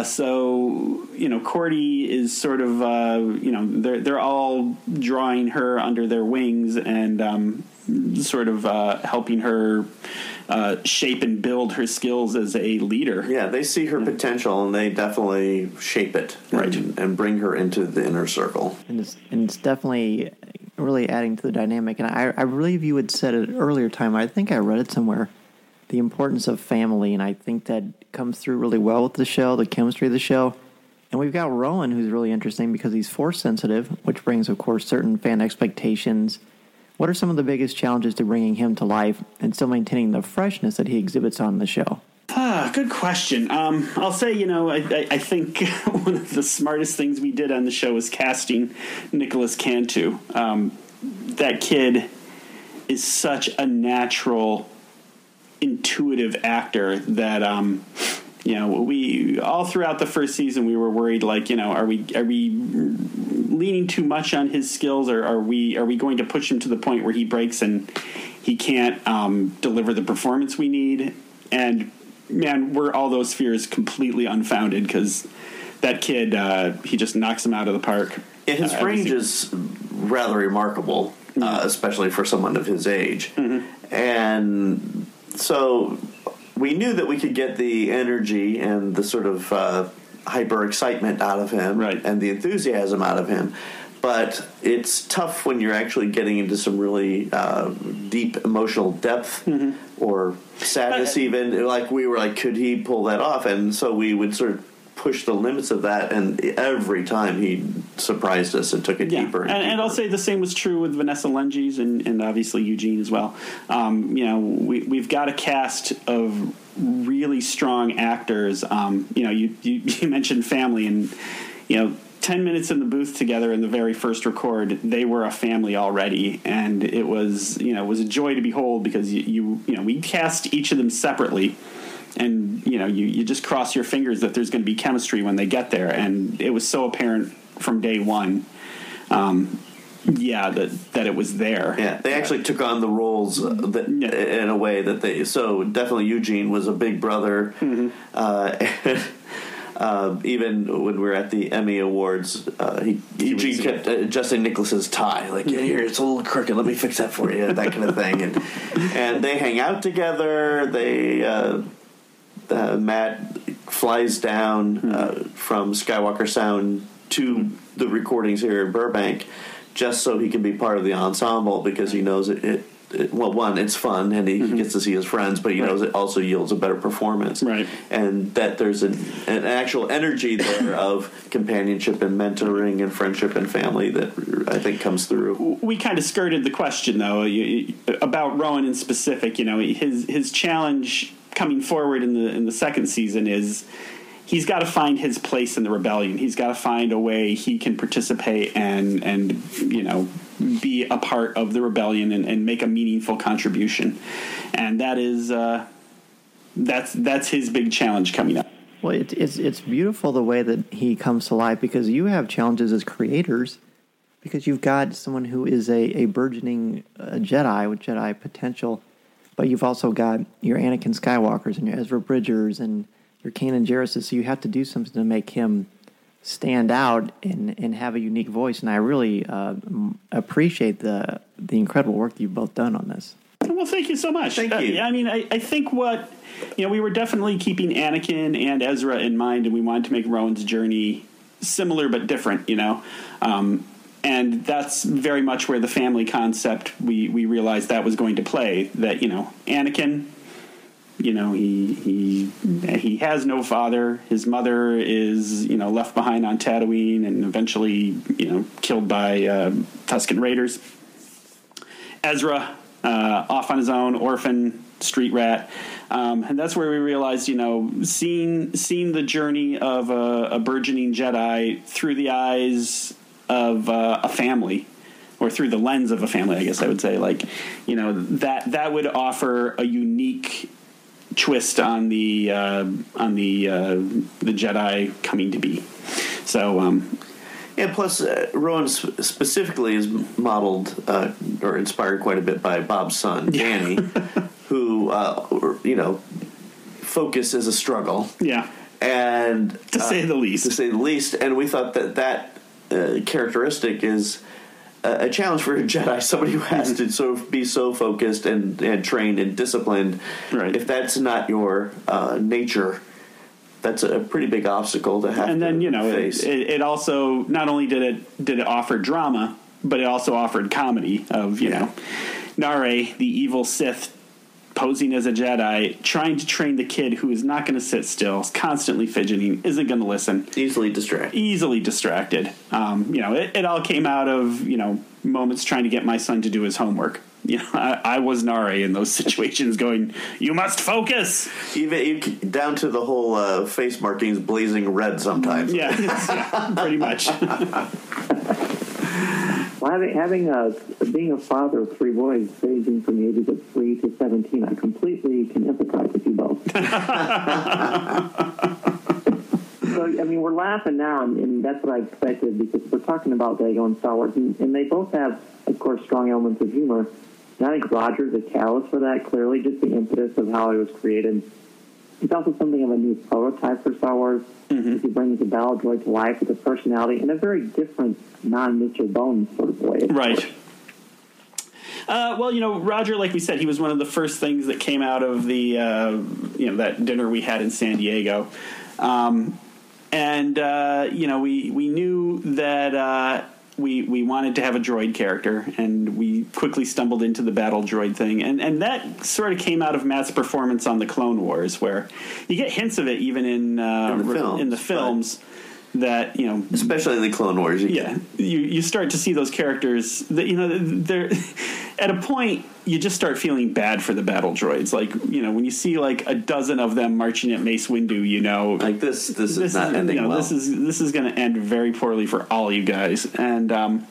so you know, Cordy is sort of uh, you know they're they're all drawing her under their wings and um, sort of uh, helping her uh, shape and build her skills as a leader. Yeah, they see her yeah. potential and they definitely shape it, right, and, and bring her into the inner circle. And it's and it's definitely really adding to the dynamic. And I, I believe you had said it earlier time. I think I read it somewhere. The importance of family, and I think that comes through really well with the show, the chemistry of the show. And we've got Rowan, who's really interesting because he's force sensitive, which brings, of course, certain fan expectations. What are some of the biggest challenges to bringing him to life and still maintaining the freshness that he exhibits on the show? Ah, good question. Um, I'll say, you know, I, I, I think one of the smartest things we did on the show was casting Nicholas Cantu. Um, that kid is such a natural, intuitive actor that, um, you know, we all throughout the first season we were worried, like, you know, are we are we leaning too much on his skills, or are we are we going to push him to the point where he breaks and he can't um, deliver the performance we need? And man, were all those fears completely unfounded, because that kid, uh, he just knocks him out of the park. Yeah, his uh, range is rather remarkable, mm-hmm. uh, especially for someone of his age. Mm-hmm. And so we knew that we could get the energy and the sort of uh, hyper excitement out of him, right, and the enthusiasm out of him. But it's tough when you're actually getting into some really uh, deep emotional depth, mm-hmm. or sadness, even. Like, we were like, could he pull that off? And so we would sort of push the limits of that, and every time he surprised us and took it yeah. deeper. And, and, deeper. and I'll say the same was true with Vanessa Lenges and, and obviously Eugene as well. Um, you know, we, we've got a cast of really strong actors. Um, you know, you, you, you mentioned family, and, you know, ten minutes in the booth together in the very first record, they were a family already, and it was, you know, it was a joy to behold, because you, you, you know, we cast each of them separately, and, you know, you, you just cross your fingers that there's going to be chemistry when they get there, and it was so apparent from day one. Um, yeah, that that it was there. Yeah, they actually took on the roles uh, that, yeah. in a way that they. So definitely, Eugene was a big brother. Mm-hmm. Uh, Uh, even when we were at the Emmy Awards, uh, he, Eugene kept adjusting Nicholas's tie, like, yeah, here, it's a little crooked, let me fix that for you, that kind of thing. And and they hang out together. They uh, uh, Matt flies down uh, from Skywalker Sound to the recordings here in Burbank just so he can be part of the ensemble, because he knows it, it It, well, one, it's fun, and he, mm-hmm. he gets to see his friends, but he right. knows it also yields a better performance. Right. And that there's an, an actual energy there of companionship and mentoring and friendship and family that I think comes through. We kind of skirted the question, though, you, about Rowan in specific. You know, his his challenge coming forward in the in the second season is he's got to find his place in the rebellion. He's got to find a way he can participate and and you know, be a part of the rebellion and, and make a meaningful contribution, and that is uh, that's that's his big challenge coming up. Well, it, it's it's beautiful the way that he comes to life, because you have challenges as creators, because you've got someone who is a, a burgeoning uh, Jedi with Jedi potential, but you've also got your Anakin Skywalkers and your Ezra Bridgers and your Kanan Jarrus, so you have to do something to make him stand out and, and have a unique voice. And I really uh, appreciate the the incredible work that you've both done on this. Well, thank you so much. Thank uh, you. I mean, I, I think what, you know, we were definitely keeping Anakin and Ezra in mind, and we wanted to make Rowan's journey similar but different, you know. Um, and that's very much where the family concept, we, we realized that was going to play. That, you know, Anakin, you know, he he he has no father. His mother is, you know, left behind on Tatooine and eventually, you know, killed by uh, Tusken Raiders. Ezra, uh, off on his own, orphan, street rat. Um, and that's where we realized, you know, seeing seeing the journey of a, a burgeoning Jedi through the eyes of uh, a family, or through the lens of a family, I guess I would say, like, you know, that that would offer a unique twist on the uh, on the uh, the Jedi coming to be. So, um, yeah. Plus, uh, Rowan specifically is modeled uh, or inspired quite a bit by Bob's son, Danny, who uh, you know, focus is a struggle. Yeah, and to say uh, the least, to say the least. And we thought that that uh, characteristic is a challenge for a Jedi, somebody who has to sort of be so focused and, and trained and disciplined. Right. If that's not your uh, nature, that's a pretty big obstacle to have. And to then, you know, face. It, it also not only did it did it offer drama, but it also offered comedy of, you yeah. know, Nare, the evil Sith, posing as a Jedi, trying to train the kid who is not going to sit still, is constantly fidgeting, isn't going to listen. Easily distracted. Easily distracted. Um, you know, it, it all came out of, you know, moments trying to get my son to do his homework. You know, I, I was Nare in those situations going, you must focus. Even, even down to the whole uh, face markings blazing red sometimes. Yeah, yeah pretty much. Well, having, having a, being a father of three boys, ranging from the ages of three to seventeen, I completely can empathize with you both. So, I mean, we're laughing now, and, and that's what I expected, because we're talking about Lego and Star Wars, and, and they both have, of course, strong elements of humor. And I think Roger's a catalyst for that, clearly, just the impetus of how it was created. It's also something of a new prototype for Star Wars. Mm-hmm. He brings the battle droid to life with a personality in a very different, non-Mitchell Bones sort of way. Right. Uh, well, you know, Roger, like we said, he was one of the first things that came out of the, uh, you know, that dinner we had in San Diego. Um, and, uh, you know, we, we knew that uh, we we wanted to have a droid character, and we quickly stumbled into the battle droid thing, and and that sort of came out of Matt's performance on the Clone Wars, where you get hints of it even in uh, in the films, in the films that, you know, especially in the Clone Wars. You yeah, you you start to see those characters that, you know, they're at a point you just start feeling bad for the battle droids. Like, you know, when you see like a dozen of them marching at Mace Windu, you know, like this this, this is not is, ending you know, well. This is this is going to end very poorly for all you guys. And um,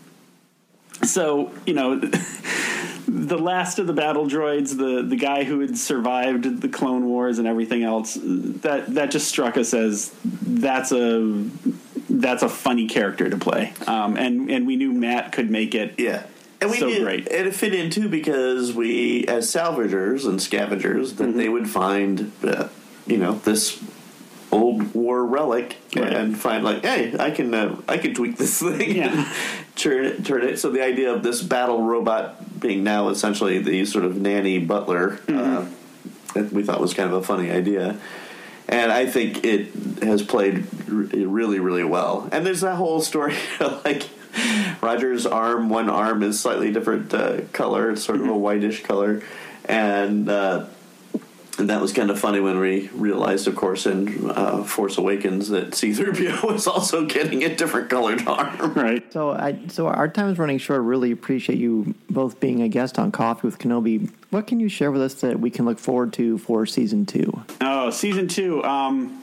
so, you know, the last of the battle droids, the the guy who had survived the Clone Wars and everything else, that that just struck us as that's a that's a funny character to play. Um, and and we knew Matt could make it. Yeah. And we so did, great. And it fit in, too, because we, as salvagers and scavengers, that Mm-hmm. they would find, uh, you know, this old war relic Right. and find, like, hey, I can uh, I can tweak this thing Yeah. and turn it, turn it. So the idea of this battle robot being now essentially the sort of nanny butler, Mm-hmm. uh, we thought was kind of a funny idea. And I think it has played r- really, really well. And there's that whole story of, like, Roger's arm, one arm is slightly different uh, color. It's sort of a whitish color. And, uh, and that was kind of funny when we realized, of course, in uh, Force Awakens that C three P O was also getting a different colored arm. Right. So I so our time is running short. Really appreciate you both being a guest on Coffee with Kenobi. What can you share with us that we can look forward to for season two? Oh, season two. Um,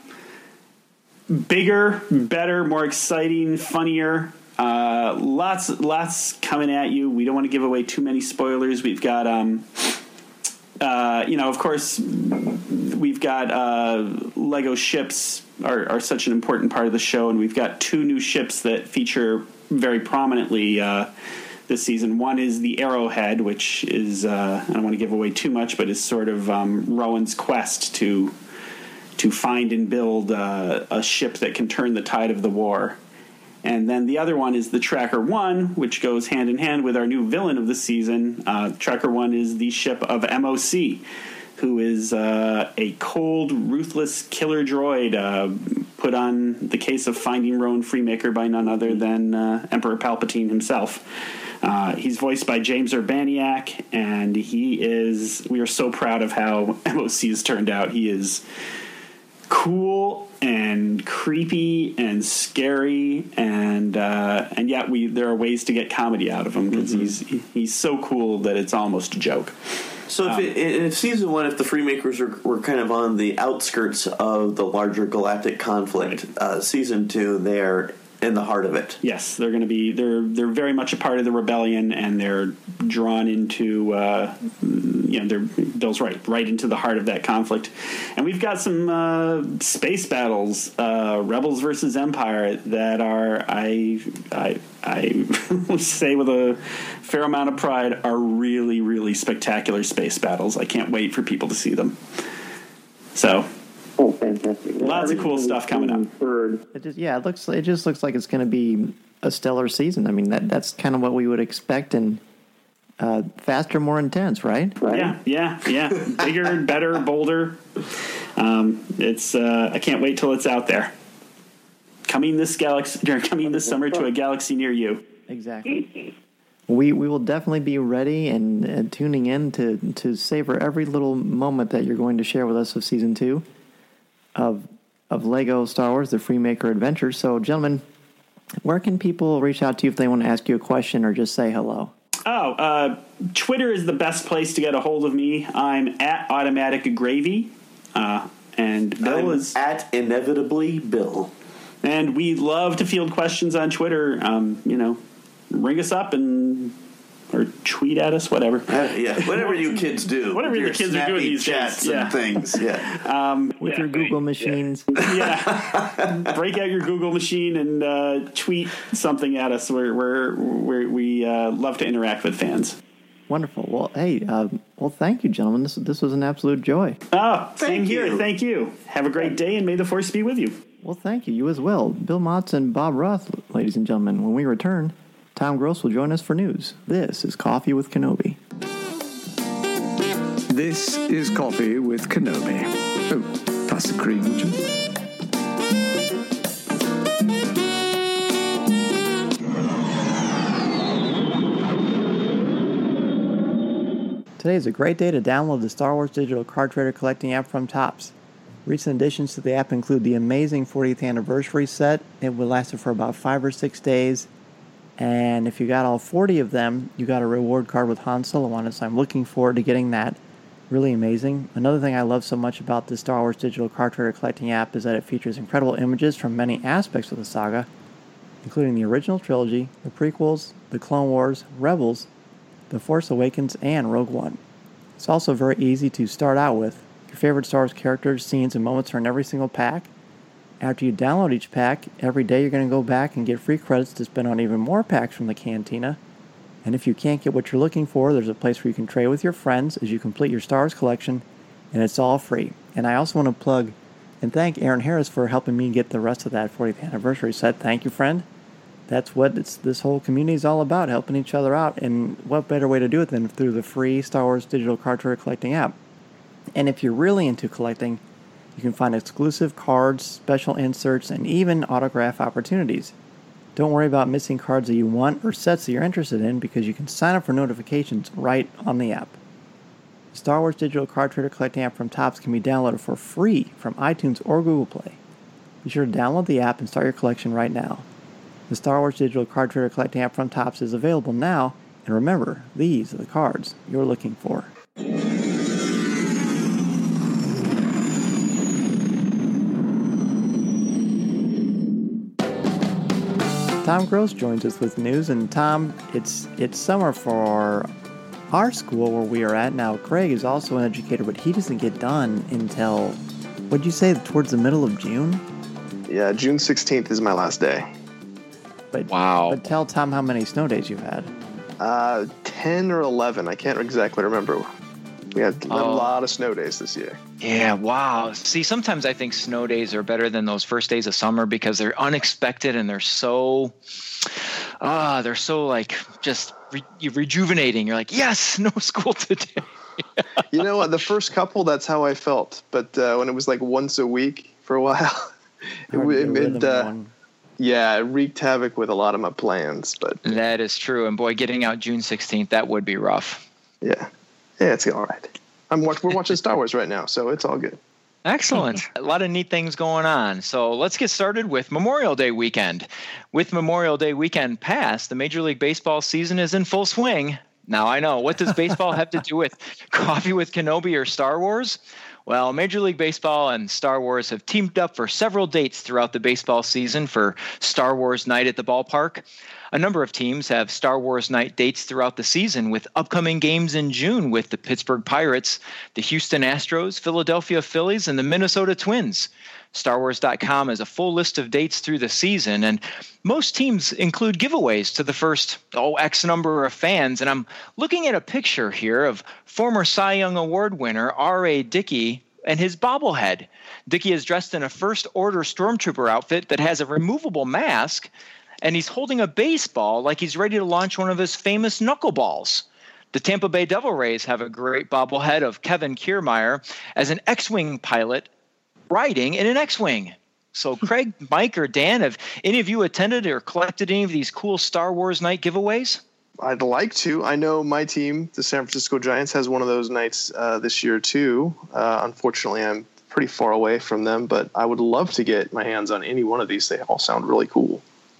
bigger, better, more exciting, funnier. Uh, lots, lots coming at you. We don't want to give away too many spoilers. We've got, um, uh, you know, of course, we've got uh, Lego ships are, are such an important part of the show, and we've got two new ships that feature very prominently uh, this season. One is the Arrowhead, which is uh, I don't want to give away too much, but is sort of um, Rowan's quest to to find and build uh, a ship that can turn the tide of the war. And then the other one is the Tracker One, which goes hand in hand with our new villain of the season. Uh, Tracker One is the ship of M O C, who is uh, a cold, ruthless killer droid uh, put on the case of finding Rowan Freemaker by none other than uh, Emperor Palpatine himself. Uh, he's voiced by James Urbaniak, and he is, we are so proud of how M O C has turned out. He is cool and creepy and scary, and uh, and yet we there are ways to get comedy out of him because mm-hmm. he's he's so cool that it's almost a joke. So if, it, if season one, if the Freemakers were, were kind of on the outskirts of the larger galactic conflict, right. uh, season two, they're in the heart of it. Yes, they're going to be. They're they're very much a part of the rebellion, and they're drawn into. Uh, you know, they're Bill's right, right into the heart of that conflict. And we've got some uh, space battles, uh, Rebels versus Empire, that are I I I will say with a fair amount of pride are really really spectacular space battles. I can't wait for people to see them. So. Oh, fantastic! Lots of cool stuff coming up. It just, yeah, it looks. It just looks like it's going to be a stellar season. I mean, that that's kind of what we would expect, and uh, faster, more intense, right? right? Yeah, yeah, yeah. Bigger, better, bolder. Um, it's. Uh, I can't wait till it's out there. Coming this galaxy, or coming this summer to a galaxy near you. Exactly. We we will definitely be ready and, and tuning in to to savor every little moment that you're going to share with us of season two. Of of Lego Star Wars, the Freemaker Adventure. So, gentlemen, where can people reach out to you if they want to ask you a question or just say hello? Oh, uh, Twitter is the best place to get a hold of me. I'm at Automatic Gravy, uh, and Bill I'm is at Inevitably Bill. And we love to field questions on Twitter. Um, you know, ring us up and. Or tweet at us, whatever. Uh, yeah, whatever you kids do. Whatever the kids are doing these chats days. Yeah. and things. Yeah. Um, With yeah. your Google machines. Yeah. Break out your Google machine and uh, tweet something at us. We're, we're, we're, we uh, love to interact with fans. Wonderful. Well, hey, uh, well, thank you, gentlemen. This this was an absolute joy. Oh, same Thank here. you. Thank you. Have a great day, and may the force be with you. Well, thank you. You as well. Bill Motz and Bob Roth, ladies and gentlemen. When we return, Tom Gross will join us for news. This is Coffee with Kenobi. This is Coffee with Kenobi. Oh, pass the cream, would you? Today is a great day to download the Star Wars Digital Card Trader Collecting app from Topps. Recent additions to the app include the amazing fortieth anniversary set. It will last for about five or six days. And if you got all forty of them, you got a reward card with Han Solo on it, so I'm looking forward to getting that. Really amazing. Another thing I love so much about the Star Wars Digital Card Trader Collecting app is that it features incredible images from many aspects of the saga, including the original trilogy, the prequels, the Clone Wars, Rebels, The Force Awakens, and Rogue One. It's also very easy to start out with. Your favorite Star Wars characters, scenes, and moments are in every single pack. After you download each pack, every day you're going to go back and get free credits to spend on even more packs from the Cantina. And if you can't get what you're looking for, there's a place where you can trade with your friends as you complete your Star Wars collection, and it's all free. And I also want to plug and thank Aaron Harris for helping me get the rest of that fortieth anniversary set. Thank you, friend. That's what it's, this whole community is all about, helping each other out. And what better way to do it than through the free Star Wars Digital Card Trader Collecting app. And if you're really into collecting, you can find exclusive cards, special inserts, and even autograph opportunities. Don't worry about missing cards that you want or sets that you're interested in, because you can sign up for notifications right on the app. The Star Wars Digital Card Trader Collecting app from Topps can be downloaded for free from iTunes or Google Play. Be sure to download the app and start your collection right now. The Star Wars Digital Card Trader Collecting app from Topps is available now, and remember, these are the cards you're looking for. Tom Gross joins us with news, and Tom, it's it's summer for our school where we are at now. Craig is also an educator, but he doesn't get done until, what'd you say, towards the middle of June? Yeah, June sixteenth is my last day. But, wow. But tell Tom how many snow days you've had. Uh, ten or eleven. I can't exactly remember. We had oh. a lot of snow days this year. Yeah, wow. See, sometimes I think snow days are better than those first days of summer because they're unexpected and they're so, ah, uh, they're so like just re- rejuvenating. You're like, yes, no school today. You know what? The first couple, that's how I felt. But uh, when it was like once a week for a while, it, it, it uh, yeah, it wreaked havoc with a lot of my plans. But that is true. And boy, getting out June sixteenth, that would be rough. Yeah. Yeah, it's all right. I'm watch- we're watching Star Wars right now, so it's all good. Excellent. A lot of neat things going on. So let's get started with Memorial Day weekend. With Memorial Day weekend past, the Major League Baseball season is in full swing. Now I know, what does baseball have to do with Coffee with Kenobi or Star Wars? Well, Major League Baseball and Star Wars have teamed up for several dates throughout the baseball season for Star Wars Night at the Ballpark. A number of teams have Star Wars Night dates throughout the season, with upcoming games in June with the Pittsburgh Pirates, the Houston Astros, Philadelphia Phillies, and the Minnesota Twins. Star Wars dot com has a full list of dates through the season, and most teams include giveaways to the first, oh, X number of fans. And I'm looking at a picture here of former Cy Young Award winner R A. Dickey and his bobblehead. Dickey is dressed in a First Order Stormtrooper outfit that has a removable mask, and he's holding a baseball like he's ready to launch one of his famous knuckleballs. The Tampa Bay Devil Rays have a great bobblehead of Kevin Kiermaier as an X-Wing pilot riding in an X-Wing. So Craig, Mike, or Dan, have any of you attended or collected any of these cool Star Wars Night giveaways? I'd like to. I know my team, the San Francisco Giants, has one of those nights uh, this year too. Uh, unfortunately, I'm pretty far away from them, but I would love to get my hands on any one of these. They all sound really cool.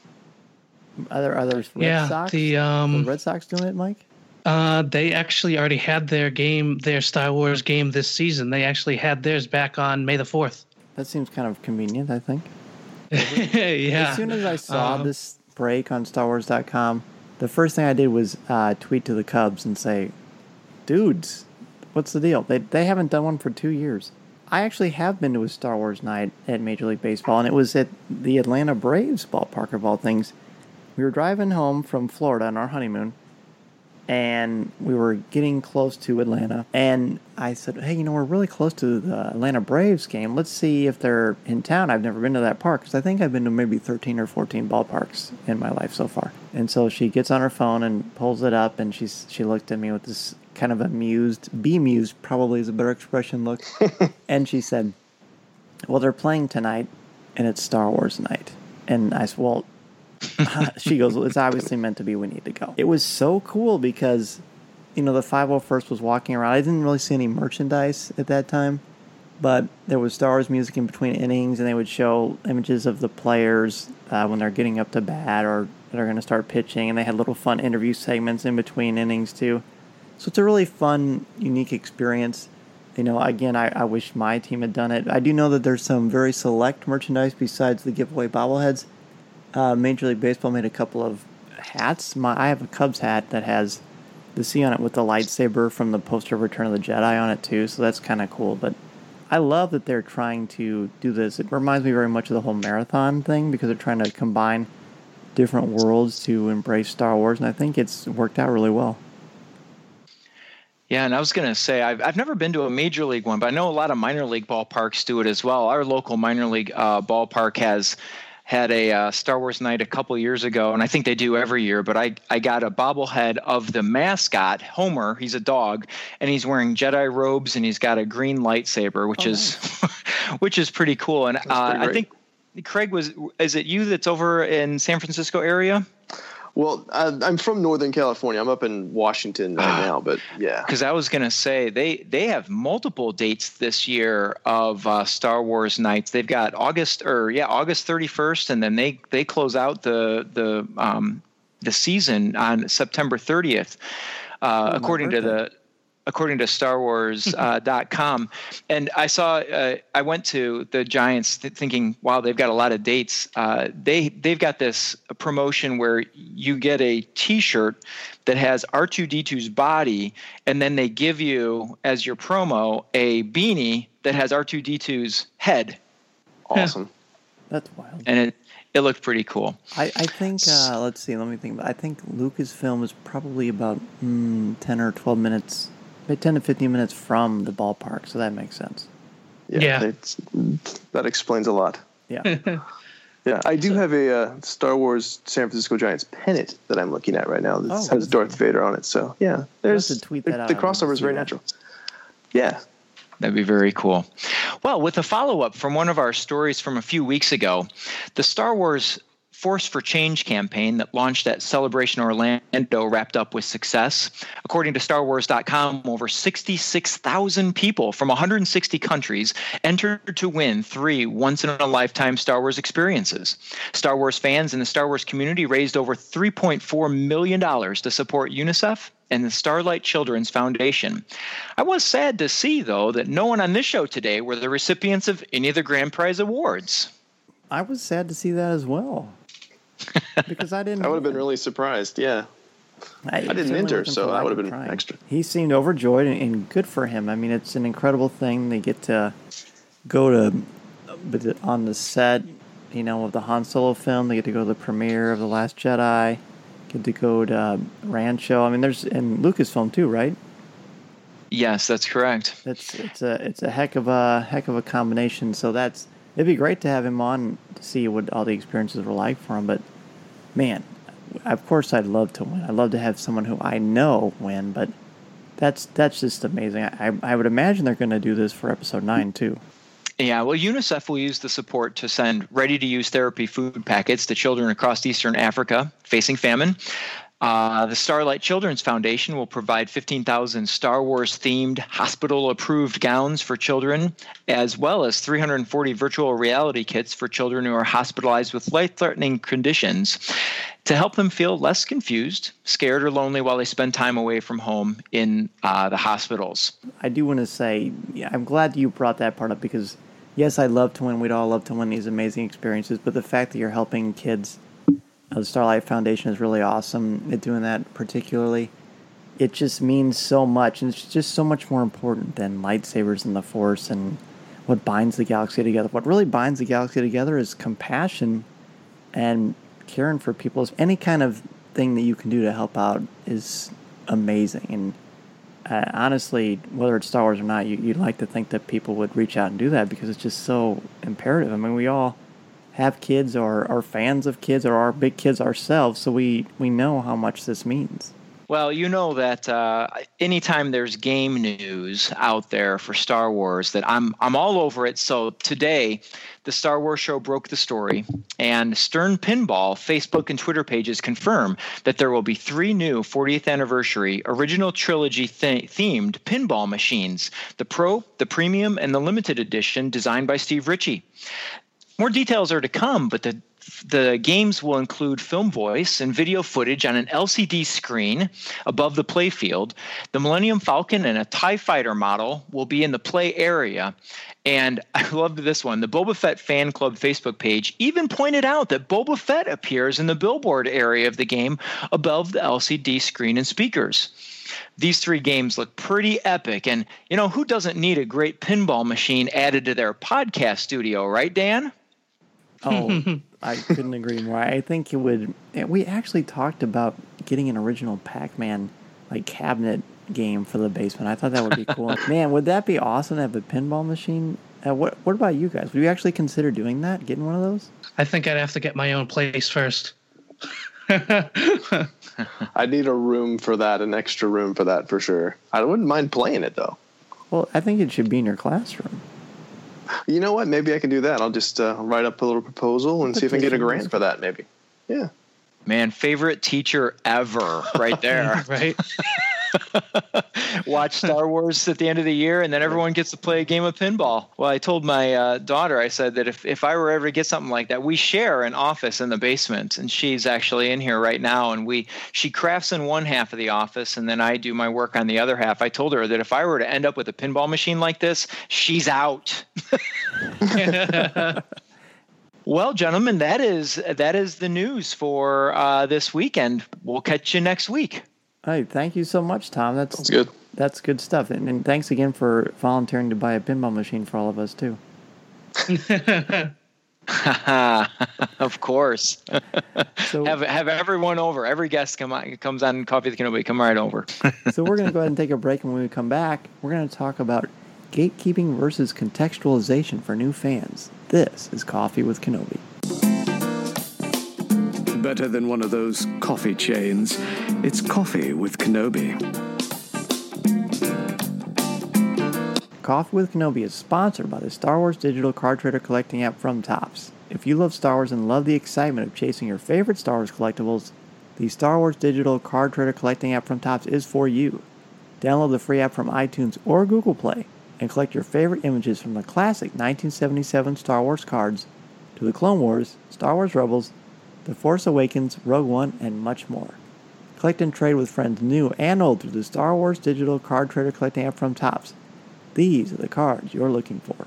Are there others? Red yeah, Sox? the um, the Red Sox doing it, Mike? Uh, they actually already had their game, their Star Wars game this season. They actually had theirs back on May the fourth. That seems kind of convenient, I think. Yeah. As soon as I saw um, this break on Star Wars dot com, the first thing I did was uh, tweet to the Cubs and say, dudes, what's the deal? They they haven't done one for two years. I actually have been to a Star Wars night at Major League Baseball, and it was at the Atlanta Braves ballpark, of all things. We were driving home from Florida on our honeymoon, and we were getting close to Atlanta. And I said, hey, you know, we're really close to the Atlanta Braves game. Let's see if they're in town. I've never been to that park, because I think I've been to maybe thirteen or fourteen ballparks in my life so far. And so she gets on her phone and pulls it up, and she's, she looked at me with this kind of amused, bemused probably is a better expression look. And she said, well, they're playing tonight, and it's Star Wars night. And I said, well, she goes, well, it's obviously meant to be, we need to go. It was so cool because you know, the five oh first was walking around. I didn't really see any merchandise at that time, but there was Star Wars music in between innings, and they would show images of the players uh, when they're getting up to bat or they're going to start pitching, and they had little fun interview segments in between innings too. So it's a really fun, unique experience. You know, again, I, I wish my team had done it. I do know that there's some very select merchandise besides the giveaway bobbleheads. Uh, Major League Baseball made a couple of hats. My, I have a Cubs hat that has the C on it with the lightsaber from the poster of Return of the Jedi on it too, so that's kind of cool. But I love that they're trying to do this. It reminds me very much of the whole marathon thing because they're trying to combine different worlds to embrace Star Wars, and I think it's worked out really well. Yeah, and I was going to say, I've, I've never been to a major league one, but I know a lot of minor league ballparks do it as well. Our local minor league uh, ballpark has had a uh, Star Wars night a couple years ago, and I think they do every year, but I, I got a bobblehead of the mascot, Homer. He's a dog, and he's wearing Jedi robes, and he's got a green lightsaber, which oh, is nice. which is pretty cool. And uh, I think, Craig, was is it you that's over in San Francisco area? Well, uh, I'm from Northern California. I'm up in Washington right now, but yeah. Because I was going to say, they, they have multiple dates this year of uh, Star Wars nights. They've got August or yeah August thirty-first, and then they, they close out the the um, the season on September thirtieth, uh, oh, according to the. According to Star Wars dot com. Uh, and I saw, uh, I went to the Giants th- thinking, wow, they've got a lot of dates. Uh, they, they've got this promotion where you get a T-shirt that has R two D two's body, and then they give you, as your promo, a beanie that has R two D two's head. Awesome. That's wild. And it, it looked pretty cool. I, I think, uh, let's see, let me think. I think Lucasfilm is probably about mm, ten or twelve minutes ten to fifteen minutes from the ballpark, so that makes sense. Yeah, yeah. It's, that explains a lot. Yeah. Yeah, I do have a uh, Star Wars San Francisco Giants pennant that I'm looking at right now that oh, has Darth Vader on it. So, yeah, there's to tweet that out. The crossover is very natural. Yeah. That'd be very cool. Well, with a follow-up from one of our stories from a few weeks ago, the Star Wars Force for Change campaign that launched at Celebration Orlando wrapped up with success. According to Star Wars dot com, over sixty-six thousand people from one hundred sixty countries entered to win three once-in-a-lifetime Star Wars experiences. Star Wars fans in the Star Wars community raised over three point four million dollars to support UNICEF and the Starlight Children's Foundation. I was sad to see, though, that no one on this show today were the recipients of any of the grand prize awards. I was sad to see that as well. Because I didn't. I would have been really surprised. Yeah, I, I didn't enter, so that would have been trying. Extra. He seemed overjoyed, and, and good for him. I mean, it's an incredible thing. They get to go to on the set, you know, of the Han Solo film. They get to go to the premiere of The Last Jedi. Get to go to Rancho. I mean, there's in Lucasfilm too, right? Yes, that's correct. It's it's a it's a heck of a heck of a combination. So that's it'd be great to have him on to see what all the experiences were like for him, but. Man, of course I'd love to win. I'd love to have someone who I know win, but that's that's just amazing. I, I would imagine they're going to do this for episode nine, too. Yeah, well, UNICEF will use the support to send ready-to-use therapy food packets to children across Eastern Africa facing famine. Uh, the Starlight Children's Foundation will provide fifteen thousand Star Wars-themed, hospital-approved gowns for children, as well as three hundred forty virtual reality kits for children who are hospitalized with life-threatening conditions to help them feel less confused, scared, or lonely while they spend time away from home in uh, the hospitals. I do want to say, yeah, I'm glad you brought that part up because, yes, I'd love to win. We'd all love to win these amazing experiences, but the fact that you're helping kids... The Starlight Foundation is really awesome at doing that particularly. It just means so much, and it's just so much more important than lightsabers and the Force and what binds the galaxy together. What really binds the galaxy together is compassion and caring for people. Any kind of thing that you can do to help out is amazing. And uh, honestly, whether it's Star Wars or not, you, you'd like to think that people would reach out and do that because it's just so imperative. I mean, we all... have kids or are fans of kids or are big kids ourselves, so we, we know how much this means. Well, you know that uh, anytime there's game news out there for Star Wars, that I'm I'm all over it. So today, the Star Wars show broke the story, and Stern Pinball Facebook and Twitter pages confirm that there will be three new fortieth anniversary original trilogy th- themed pinball machines: the Pro, the Premium, and the Limited Edition, designed by Steve Ritchie. More details are to come, but the The games will include film voice and video footage on an L C D screen above the playfield. The Millennium Falcon and a TIE Fighter model will be in the play area. And I love this one. The Boba Fett Fan Club Facebook page even pointed out that Boba Fett appears in the billboard area of the game above the L C D screen and speakers. These three games look pretty epic. And, you know, who doesn't need a great pinball machine added to their podcast studio, right, Dan? Oh, I couldn't agree more. I think it would. We actually talked about getting an original Pac-Man like cabinet game for the basement. I thought that would be cool. Man, would that be awesome to have a pinball machine? Uh, what What about you guys? Would you actually consider doing that? Getting one of those? I think I'd have to get my own place first. I need a room for that, an extra room for that for sure. I wouldn't mind playing it though. Well, I think it should be in your classroom. You know what? Maybe I can do that. I'll just uh, write up a little proposal and see if I can get a grant for that, maybe. Yeah. Man, favorite teacher ever right there. Right. Watch Star Wars at the end of the year, and then everyone gets to play a game of pinball. Well, I told my uh, daughter, I said that if, if I were ever to get something like that, we share an office in the basement, and she's actually in here right now, and we she crafts in one half of the office, and then I do my work on the other half. I told her that if I were to end up with a pinball machine like this, she's out. Well, gentlemen, that is that is the news for uh, this weekend. We'll catch you next week. Hey, thank you so much, Tom. That's, That's good. That's good stuff. And, and thanks again for volunteering to buy a pinball machine for all of us, too. Of course. So, have have everyone over. Every guest come on, comes on Coffee with Kenobi. Come right over. So we're going to go ahead and take a break, and when we come back, we're going to talk about gatekeeping versus contextualization for new fans. This is Coffee with Kenobi. Better than one of those coffee chains. It's Coffee with Kenobi. Coffee with Kenobi is sponsored by the Star Wars digital card trader collecting app from Topps. If you love Star Wars and love the excitement of chasing your favorite Star Wars collectibles, the Star Wars digital card trader collecting app from Topps is for you. Download the free app from iTunes or Google Play and collect your favorite images from the classic nineteen seventy-seven Star Wars cards to the Clone Wars, Star Wars Rebels, The Force Awakens, Rogue One, and much more. Collect and trade with friends new and old through the Star Wars digital card trader collecting app from Topps. These are the cards you're looking for.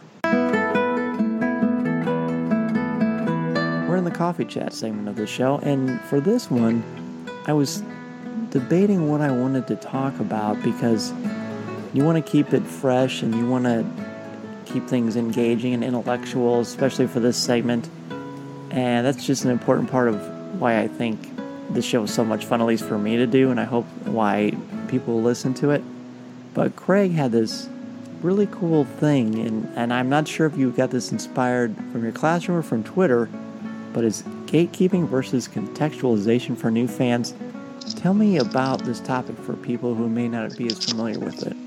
We're in the coffee chat segment of the show, and for this one, I was debating what I wanted to talk about because you want to keep it fresh and you want to keep things engaging and intellectual, especially for this segment. And that's just an important part of why I think this show is so much fun, at least for me to do, and I hope why people listen to it. But Craig had this really cool thing, and, and I'm not sure if you got this inspired from your classroom or from Twitter, but it's gatekeeping versus contextualization for new fans. Tell me about this topic for people who may not be as familiar with it.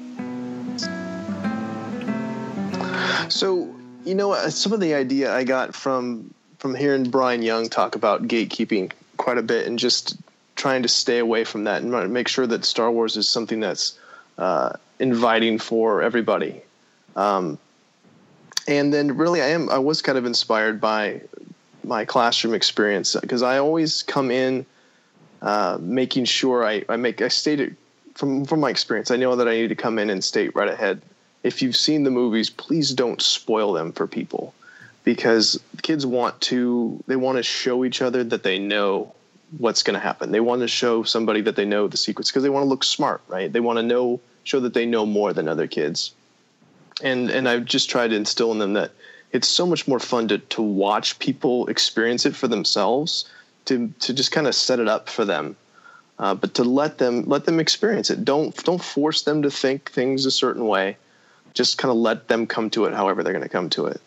So, you know, some of the idea I got from from hearing Brian Young talk about gatekeeping quite a bit and just trying to stay away from that and make sure that Star Wars is something that's uh, inviting for everybody. Um, and then really I am I was kind of inspired by my classroom experience because I always come in uh, making sure I, I make I state it from from my experience. I know that I need to come in and state right ahead, if you've seen the movies, please don't spoil them for people, because kids want to they want to show each other that they know what's going to happen. They want to show somebody that they know the secrets because they want to look smart, right? They want to know show that they know more than other kids. And and I've just tried to instill in them that it's so much more fun to to watch people experience it for themselves, to to just kind of set it up for them. Uh, but to let them let them experience it. Don't don't force them to think things a certain way. Just kind of let them come to it however they're going to come to it.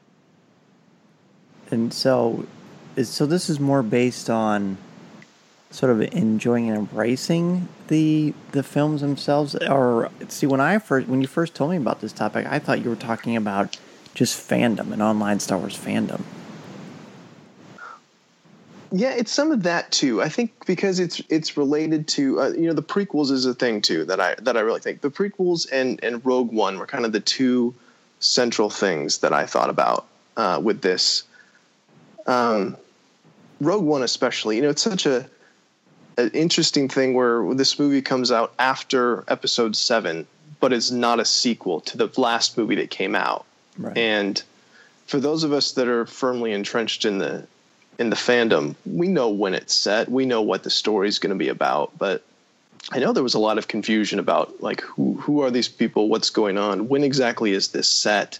And so, is, so this is more based on sort of enjoying and embracing the the films themselves? Or see, when I first when you first told me about this topic, I thought you were talking about just fandom and online Star Wars fandom. Yeah, it's some of that too. I think because it's it's related to uh, you know the prequels is a thing too that I that I really think the prequels and and Rogue One were kind of the two central things that I thought about uh, with this. Um, Rogue One especially, you know, it's such a an interesting thing where this movie comes out after Episode Seven, but it's not a sequel to the last movie that came out. Right. And for those of us that are firmly entrenched in the in the fandom, we know when it's set, we know what the story is going to be about, but I know there was a lot of confusion about like who who are these people, what's going on, when exactly is this set,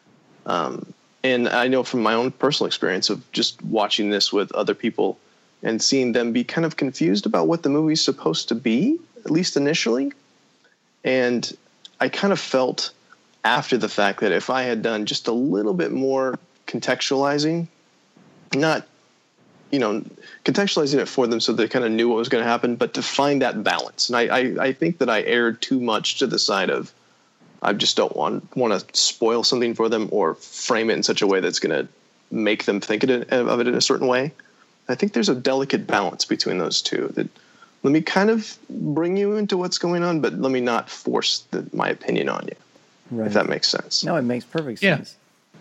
um, and I know from my own personal experience of just watching this with other people and seeing them be kind of confused about what the movie's supposed to be, at least initially, and I kind of felt after the fact that if I had done just a little bit more contextualizing, not you know, contextualizing it for them so they kind of knew what was going to happen, but to find that balance. And I, I, I think that I erred too much to the side of I just don't want want to spoil something for them or frame it in such a way that's going to make them think of it, of it in a certain way. I think there's a delicate balance between those two. That let me kind of bring you into what's going on, but let me not force the, my opinion on you, right. If that makes sense. No, it makes perfect yeah. sense.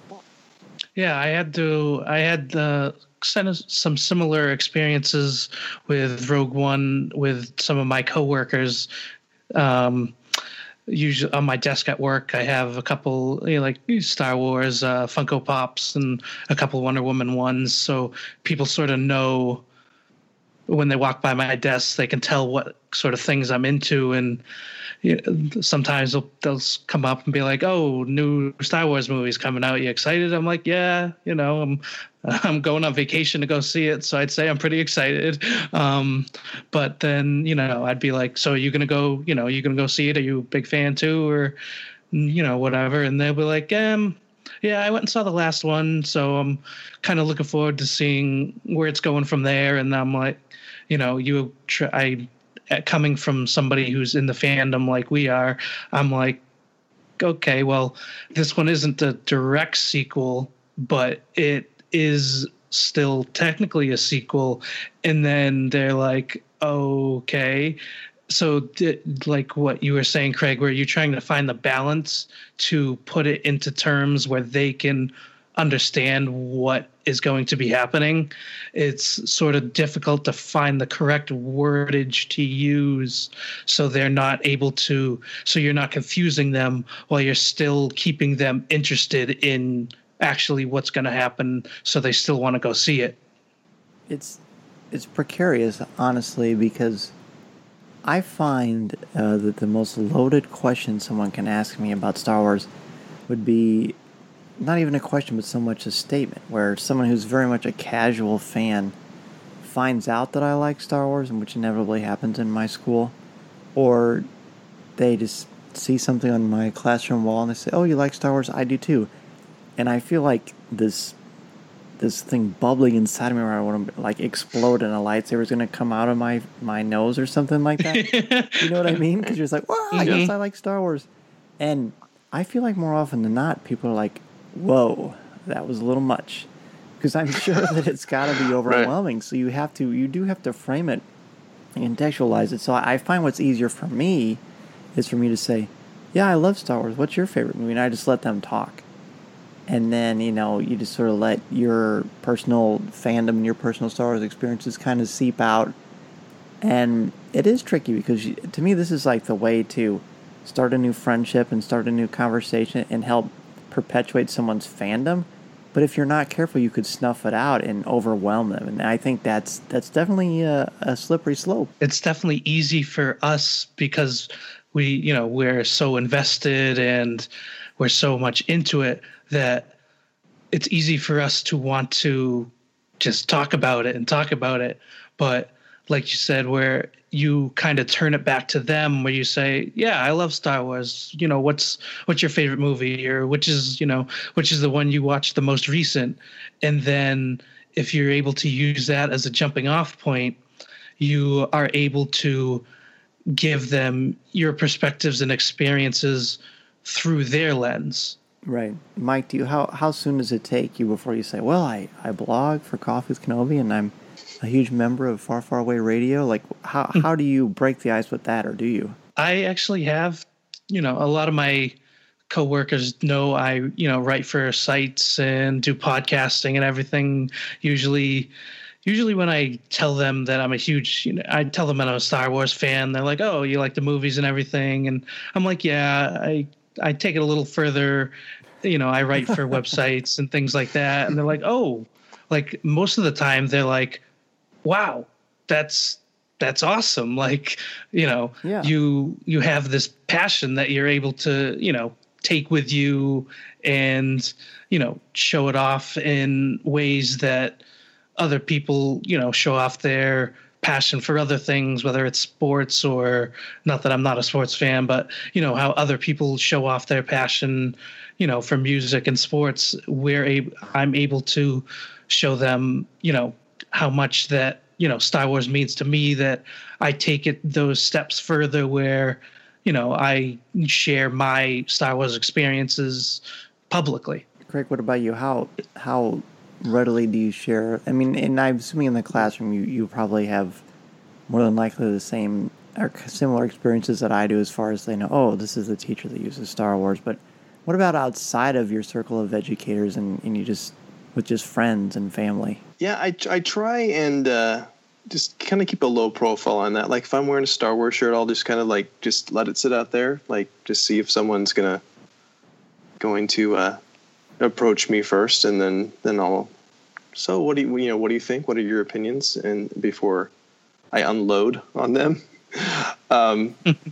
Yeah, I had to. I had uh, some similar experiences with Rogue One with some of my coworkers. Um, usually on my desk at work, I have a couple, you know, like Star Wars uh, Funko Pops and a couple Wonder Woman ones. So people sort of know when they walk by my desk, they can tell what sort of things I'm into. And you know, sometimes they'll, they'll come up and be like, "Oh, new Star Wars movie's coming out. You excited?" I'm like, "Yeah, you know, I'm I'm going on vacation to go see it." So I'd say I'm pretty excited. Um, but then, you know, I'd be like, "So are you going to go, you know, are you going to go see it? Are you a big fan too?" Or, you know, whatever. And they'll be like, um, yeah, I went and saw the last one. So I'm kind of looking forward to seeing where it's going from there. And I'm like, you know, you try, I, coming from somebody who's in the fandom like we are, I'm like, okay, well, this one isn't a direct sequel, but it is still technically a sequel. And then they're like, okay. So did, like what you were saying, Craig, where you're trying to find the balance to put it into terms where they can understand what is going to be happening. It's sort of difficult to find the correct wordage to use so they're not able to, so you're not confusing them while you're still keeping them interested in actually what's going to happen, so they still want to go see it. It's it's precarious, honestly, because I find uh, that the most loaded question someone can ask me about Star Wars would be not even a question, but so much a statement, where someone who's very much a casual fan finds out that I like Star Wars, and which inevitably happens in my school, or they just see something on my classroom wall and they say, "Oh, you like Star Wars? I do too." And I feel like this this thing bubbling inside of me where I want to like explode and a lightsaber is going to come out of my, my nose or something like that. You know what I mean? Because you're just like, "Wow, I guess I like Star Wars." And I feel like more often than not, people are like, "Whoa, that was a little much," because I'm sure that it's got to be overwhelming. Right. So you have to, you do have to frame it and contextualize it. So I find what's easier for me is for me to say, "Yeah, I love Star Wars. What's your favorite movie?" And I just let them talk. And then, you know, you just sort of let your personal fandom and your personal Star Wars experiences kind of seep out. And it is tricky because, you, to me, this is like the way to start a new friendship and start a new conversation and help perpetuate someone's fandom. But if you're not careful, you could snuff it out and overwhelm them. And I think that's that's definitely a, a slippery slope. It's definitely easy for us because we, you know, we're so invested and we're so much into it that it's easy for us to want to just talk about it and talk about it. But like you said, where you kind of turn it back to them, where you say, "Yeah, I love Star Wars. You know, what's what's your favorite movie, or which is, you know, which is the one you watched the most recent?" And then if you're able to use that as a jumping off point, you are able to give them your perspectives and experiences through their lens. Right. Mike, do you how how soon does it take you before you say, well, I, I blog for Coffee with Kenobi and I'm a huge member of Far Far Away Radio? Like, how how do you break the ice with that, or do you? I actually have, you know, a lot of my coworkers know I, you know, write for sites and do podcasting and everything. Usually, usually when I tell them that I'm a huge, you know, I tell them that I'm a Star Wars fan. They're like, "Oh, you like the movies and everything?" And I'm like, "Yeah, I I take it a little further. You know, I write for websites and things like that." And they're like, "Oh," like most of the time they're like, "Wow, that's." That's awesome. Like, you know, yeah. you, you have this passion that you're able to, you know, take with you and, you know, show it off in ways that other people, you know, show off their passion for other things, whether it's sports or, not that I'm not a sports fan, but, you know, how other people show off their passion, you know, for music and sports. We're able, I'm able to show them, you know, how much that, you know, Star Wars means to me, that I take it those steps further where, you know, I share my Star Wars experiences publicly. Craig, what about you? How how readily do you share? I mean, and I'm assuming in the classroom you, you probably have more than likely the same or similar experiences that I do as far as they know, oh, this is the teacher that uses Star Wars. But what about outside of your circle of educators and, and you just, with just friends and family? Yeah, I, I try and uh, just kind of keep a low profile on that. Like if I'm wearing a Star Wars shirt, I'll just kind of like just let it sit out there. Like just see if someone's gonna going to uh, approach me first, and then then I'll. So what do you you know what do you think? What are your opinions? And before I unload on them, um,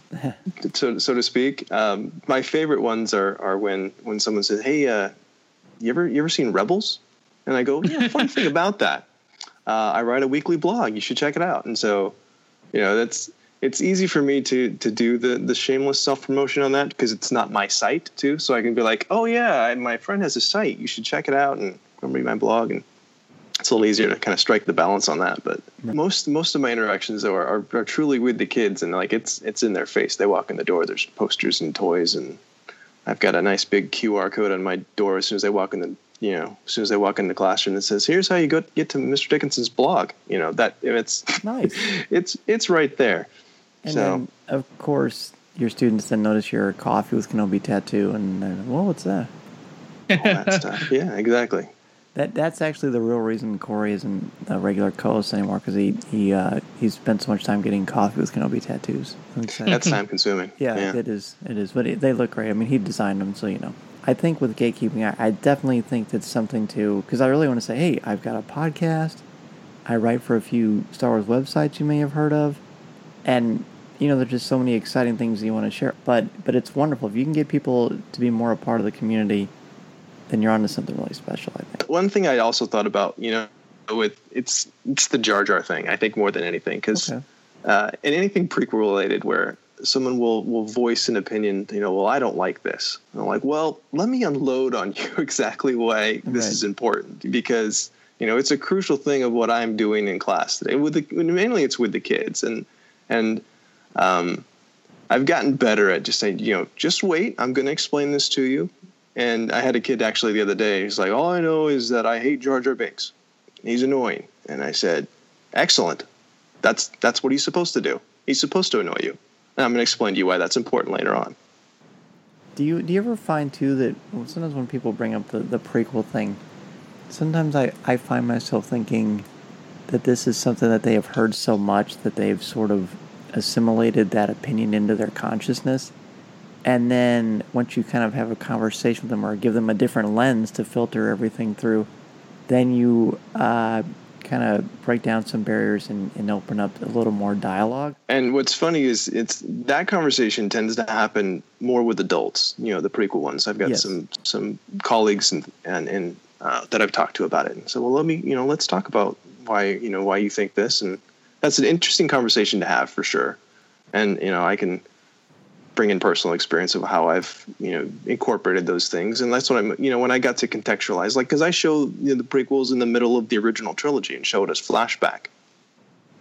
so so to speak. Um, my favorite ones are are when when someone says, "Hey, uh, you ever you ever seen Rebels?" And I go, yeah, funny thing about that, uh, I write a weekly blog. You should check it out. And so, you know, that's it's easy for me to to do the the shameless self promotion on that because it's not my site too. So I can be like, oh yeah, I, my friend has a site. You should check it out and come read my blog. And it's a little easier to kind of strike the balance on that. But right. most most of my interactions though are, are are truly with the kids, and like it's it's in their face. They walk in the door. There's posters and toys, and I've got a nice big Q R code on my door as soon as they walk in the. You know, as soon as they walk in the classroom, it says, "Here's how you go get to Mister Dickinson's blog." You know that it's nice. It's it's right there. And so, then, of course, your students then notice your Coffee with Kenobi tattoo, and then, well, what's that? All that stuff. Yeah, exactly. That that's actually the real reason Corey isn't a regular co-host anymore, because he he uh, he spent so much time getting Coffee with Kenobi tattoos. That's time consuming. Yeah, yeah, it is. It is, but it, they look great. I mean, he designed them, so you know. I think with gatekeeping, I, I definitely think that's something to, because I really want to say, hey, I've got a podcast. I write for a few Star Wars websites you may have heard of, and you know, there's just so many exciting things that you want to share. But but it's wonderful if you can get people to be more a part of the community. Then you're onto something really special, I think. One thing I also thought about, you know, with it's it's the Jar Jar thing. I think more than anything, because okay. uh, and anything prequel related where someone will will voice an opinion, you know, well, I don't like this. And I'm like, well, let me unload on you exactly why this right. is important, because you know it's a crucial thing of what I'm doing in class today. With the mainly it's with the kids, and and um, I've gotten better at just saying, you know, just wait. I'm going to explain this to you. And I had a kid actually the other day. He's like, all I know is that I hate Jar Jar Binks. He's annoying. And I said, excellent. That's that's what he's supposed to do. He's supposed to annoy you. And I'm going to explain to you why that's important later on. Do you do you ever find, too, that sometimes when people bring up the, the prequel thing, sometimes I, I find myself thinking that this is something that they have heard so much that they've sort of assimilated that opinion into their consciousness. And then once you kind of have a conversation with them or give them a different lens to filter everything through, then you uh, kind of break down some barriers and, and open up a little more dialogue. And what's funny is it's that conversation tends to happen more with adults, you know, the prequel ones. I've got yes. some some colleagues and and, and uh, that I've talked to about it. And so, well, let me, you know, let's talk about why, you know, why you think this. And that's an interesting conversation to have for sure. And, you know, I can bring in personal experience of how I've, you know, incorporated those things. And that's what I'm, you know, when I got to contextualize, like, because I show, you know, the prequels in the middle of the original trilogy and show it as flashback.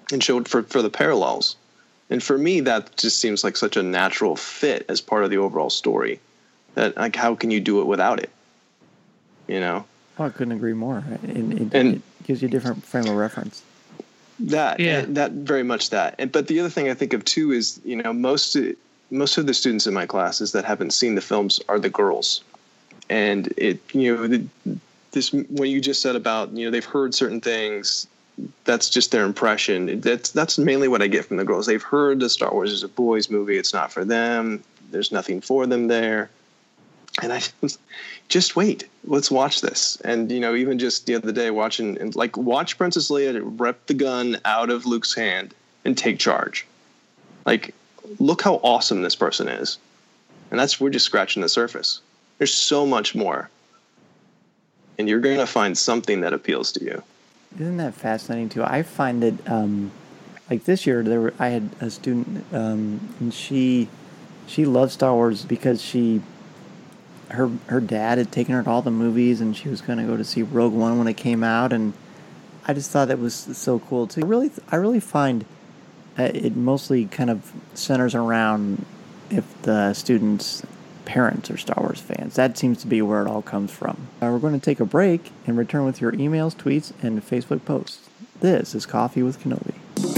and showed for, for the parallels. And for me, that just seems like such a natural fit as part of the overall story. That, like, how can you do it without it? You know? Oh, I couldn't agree more. It, it, and it gives you a different frame of reference. That, yeah. that very much that. And, but the other thing I think of too is, you know, most most of the students in my classes that haven't seen the films are the girls, and it, you know, the, this what you just said about, you know, they've heard certain things. That's just their impression. That's that's mainly what I get from the girls. They've heard that Star Wars is a boys' movie. It's not for them. There's nothing for them there. And I just wait. Let's watch this. And, you know, even just the other day watching, and like, watch Princess Leia rip the gun out of Luke's hand and take charge. Like, look how awesome this person is. And that's, we're just scratching the surface. There's so much more. And you're going to find something that appeals to you. Isn't that fascinating too? I find that, um, like this year, there were, I had a student, um, and she, she loved Star Wars because she, her her dad had taken her to all the movies, and she was going to go to see Rogue One when it came out, and I just thought that was so cool too. I really, I really find uh, it mostly kind of centers around if the students' parents are Star Wars fans. That seems to be where it all comes from. Uh, we're going to take a break and return with your emails, tweets, and Facebook posts. This is Coffee with Kenobi.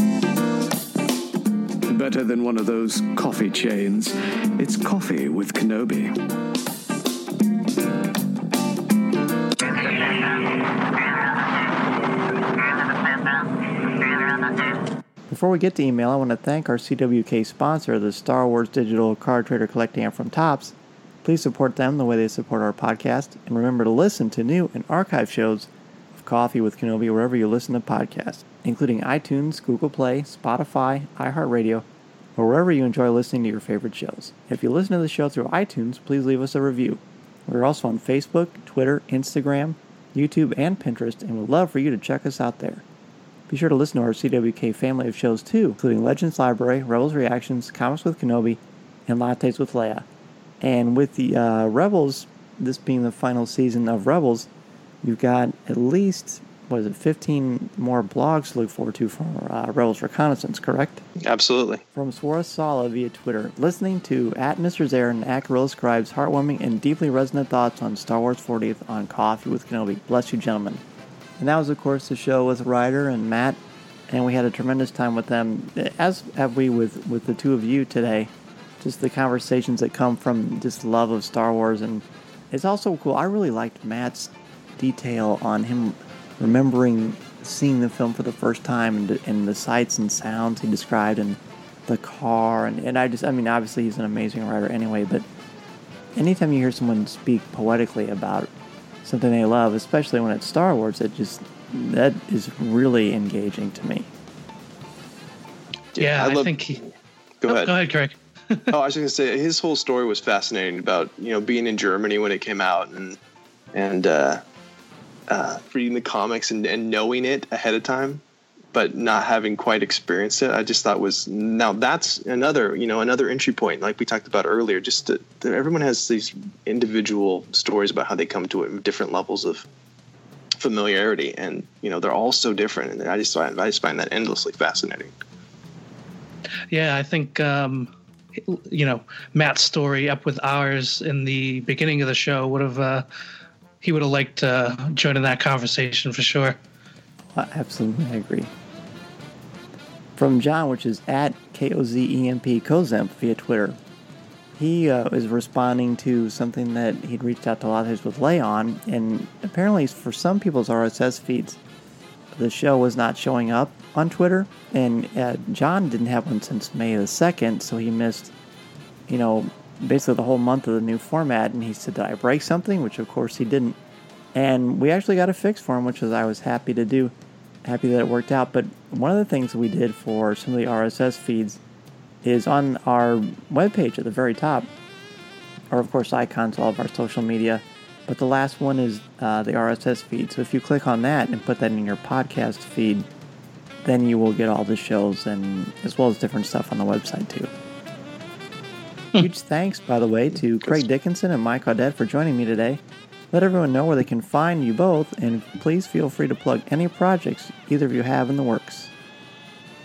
Better than one of those coffee chains. It's Coffee with Kenobi. Before we get to email, I want to thank our C W K sponsor, the Star Wars Digital Card Trader Collecting app from Topps. Please support them the way they support our podcast, and remember to listen to new and archive shows of Coffee with Kenobi wherever you listen to podcasts, including iTunes, Google Play, Spotify, iHeartRadio, or wherever you enjoy listening to your favorite shows. If you listen to the show through iTunes, please leave us a review. We're also on Facebook, Twitter, Instagram, YouTube, and Pinterest, and would love for you to check us out there. Be sure to listen to our C W K family of shows too, including Legends Library, Rebels Reactions, Comics with Kenobi, and Lattes with Leia. And with the uh, Rebels, this being the final season of Rebels, you've got at least, what is it, fifteen more blogs to look forward to for uh, Rebels Reconnaissance, correct? Absolutely. From Swara Sala via Twitter, listening to at Mister Zaire and at Gorilla Scribe's heartwarming and deeply resonant thoughts on Star Wars fortieth on Coffee with Kenobi. Bless you, gentlemen. And that was, of course, the show with Ryder and Matt, and we had a tremendous time with them, as have we with, with the two of you today. Just the conversations that come from just love of Star Wars, and it's also cool. I really liked Matt's detail on him remembering seeing the film for the first time, and, and the sights and sounds he described, and the car, and, and I just, I mean, obviously he's an amazing writer anyway, but anytime you hear someone speak poetically about something they love, especially when it's Star Wars, it just, that is really engaging to me. Yeah, I, I, love, think he... Go oh, ahead. Go ahead, Craig. oh, I was going to say, his whole story was fascinating about, you know, being in Germany when it came out, and and uh, uh, reading the comics and, and knowing it ahead of time, but not having quite experienced it. I just thought was, now that's another, you know, another entry point, like we talked about earlier. Just that everyone has these individual stories about how they come to it in different levels of familiarity, and, you know, they're all so different, and I just find, I just find that endlessly fascinating. Yeah, I think, um, you know, Matt's story up with ours in the beginning of the show would have, uh, he would have liked to uh, join in that conversation for sure. Well, absolutely, I agree. From John, which is at K O Z E M P Kozemp via Twitter. He uh, is responding to something that he'd reached out to Lattes with Leia on, and apparently for some people's R S S feeds, the show was not showing up on Twitter, and uh, John didn't have one since May the second, so he missed, you know, basically the whole month of the new format, and he said, did I break something? Which, of course, he didn't. And we actually got a fix for him, which was I was happy to do, happy that it worked out. But one of the things we did for some of the R S S feeds is on our webpage at the very top, or, of course, icons, all of our social media. But the last one is uh, the R S S feed. So if you click on that and put that in your podcast feed, then you will get all the shows, and as well as different stuff on the website too. Huge thanks, by the way, to Craig Dickinson and Mike Audette for joining me today. Let everyone know where they can find you both, and please feel free to plug any projects either of you have in the works.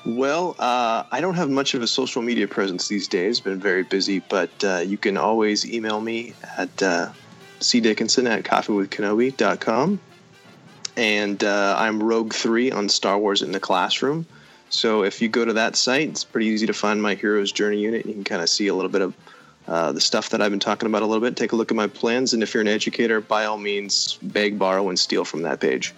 Well, uh, I don't have much of a social media presence these days. Been very busy, but uh, you can always email me at uh, c dickinson at coffee with kenobi dot com. And uh, I'm Rogue three on Star Wars in the Classroom. So if you go to that site, it's pretty easy to find my Hero's Journey unit. You can kind of see a little bit of uh, the stuff that I've been talking about a little bit. Take a look at my plans. And if you're an educator, by all means, beg, borrow, and steal from that page.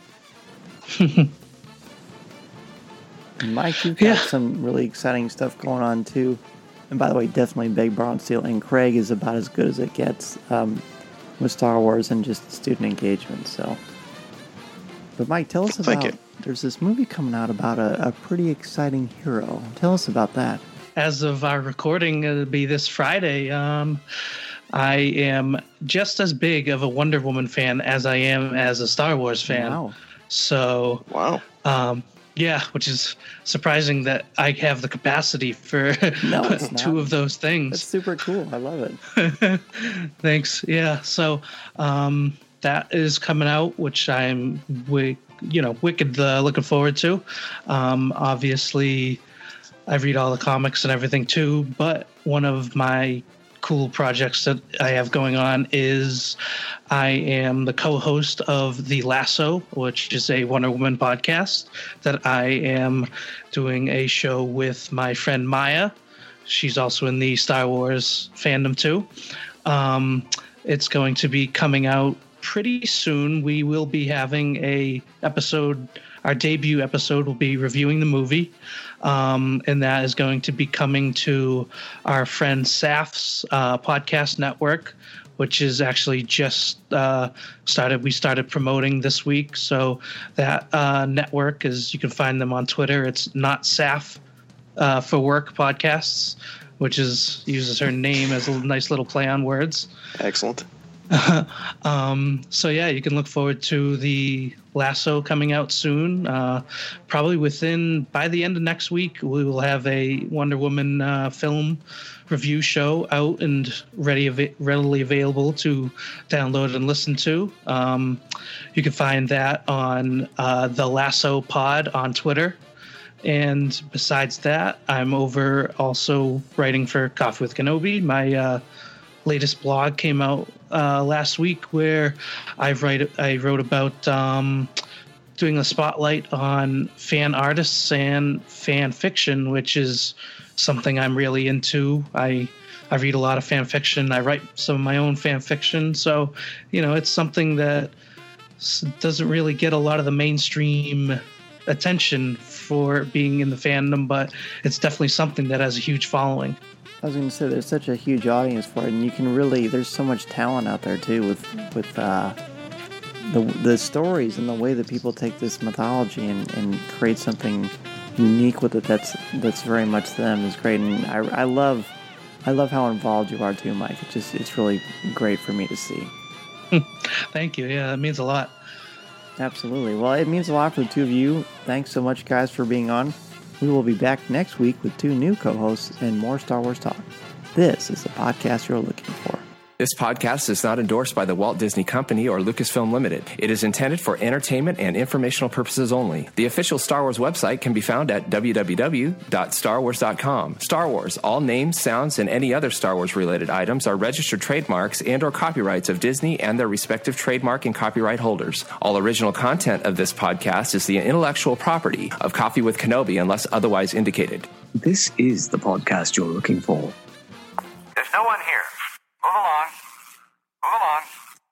Mike, you've got yeah. some really exciting stuff going on, too. And by the way, definitely beg, borrow, and steal. And Craig is about as good as it gets um, with Star Wars and just student engagement. So, But Mike, tell us about, Thank you. There's this movie coming out about a, a pretty exciting hero. Tell us about that. As of our recording, it'll be this Friday. Um, I am just as big of a Wonder Woman fan as I am as a Star Wars fan. Wow. So, wow. Um, yeah, which is surprising that I have the capacity for no, it's two not. of those things. That's super cool. I love it. Thanks. Yeah. So um, that is coming out, which I'm, wi- you know, wicked uh, looking forward to. Um, obviously, I read all the comics and everything too, but one of my cool projects that I have going on is I am the co-host of The Lasso, which is a Wonder Woman podcast that I am doing a show with my friend Maya. She's also in the Star Wars fandom too. Um, it's going to be coming out pretty soon. We will be having a episode, our debut episode will be reviewing the movie. Um, and that is going to be coming to our friend Saf's uh, podcast network, which is actually just uh, started. We started promoting this week. So that uh, network is, you can find them on Twitter. It's Not Saf uh, for Work Podcasts, which is uses her name as a nice little play on words. Excellent. um, so yeah, you can look forward to The Lasso coming out soon. Uh, probably within, by the end of next week, we will have a Wonder Woman uh, film review show out and ready, av- readily available to download and listen to. Um, you can find that on uh, The Lasso Pod on Twitter. And besides that, I'm over also writing for Coffee with Kenobi. My uh, latest blog came out uh, last week where I write I wrote about um, doing a spotlight on fan artists and fan fiction, which is something I'm really into. I I read a lot of fan fiction. I write some of my own fan fiction, so you know it's something that doesn't really get a lot of the mainstream attention for being in the fandom, but it's definitely something that has a huge following. I was going to say, there's such a huge audience for it, and you can really, there's so much talent out there, too, with with uh, the the stories and the way that people take this mythology and, and create something unique with it that's that's very much them is great. And I, I love I love how involved you are, too, Mike. It's just, it's really great for me to see. Thank you. Yeah, it means a lot. Absolutely. Well, it means a lot for the two of you. Thanks so much, guys, for being on. We will be back next week with two new co-hosts and more Star Wars talk. This is the podcast you're looking for. This podcast is not endorsed by the Walt Disney Company or Lucasfilm Limited. It is intended for entertainment and informational purposes only. The official Star Wars website can be found at w w w dot star wars dot com. Star Wars, all names, sounds, and any other Star Wars-related items are registered trademarks and or copyrights of Disney and their respective trademark and copyright holders. All original content of this podcast is the intellectual property of Coffee with Kenobi unless otherwise indicated. This is the podcast you're looking for. There's no one here. Move along. Move along.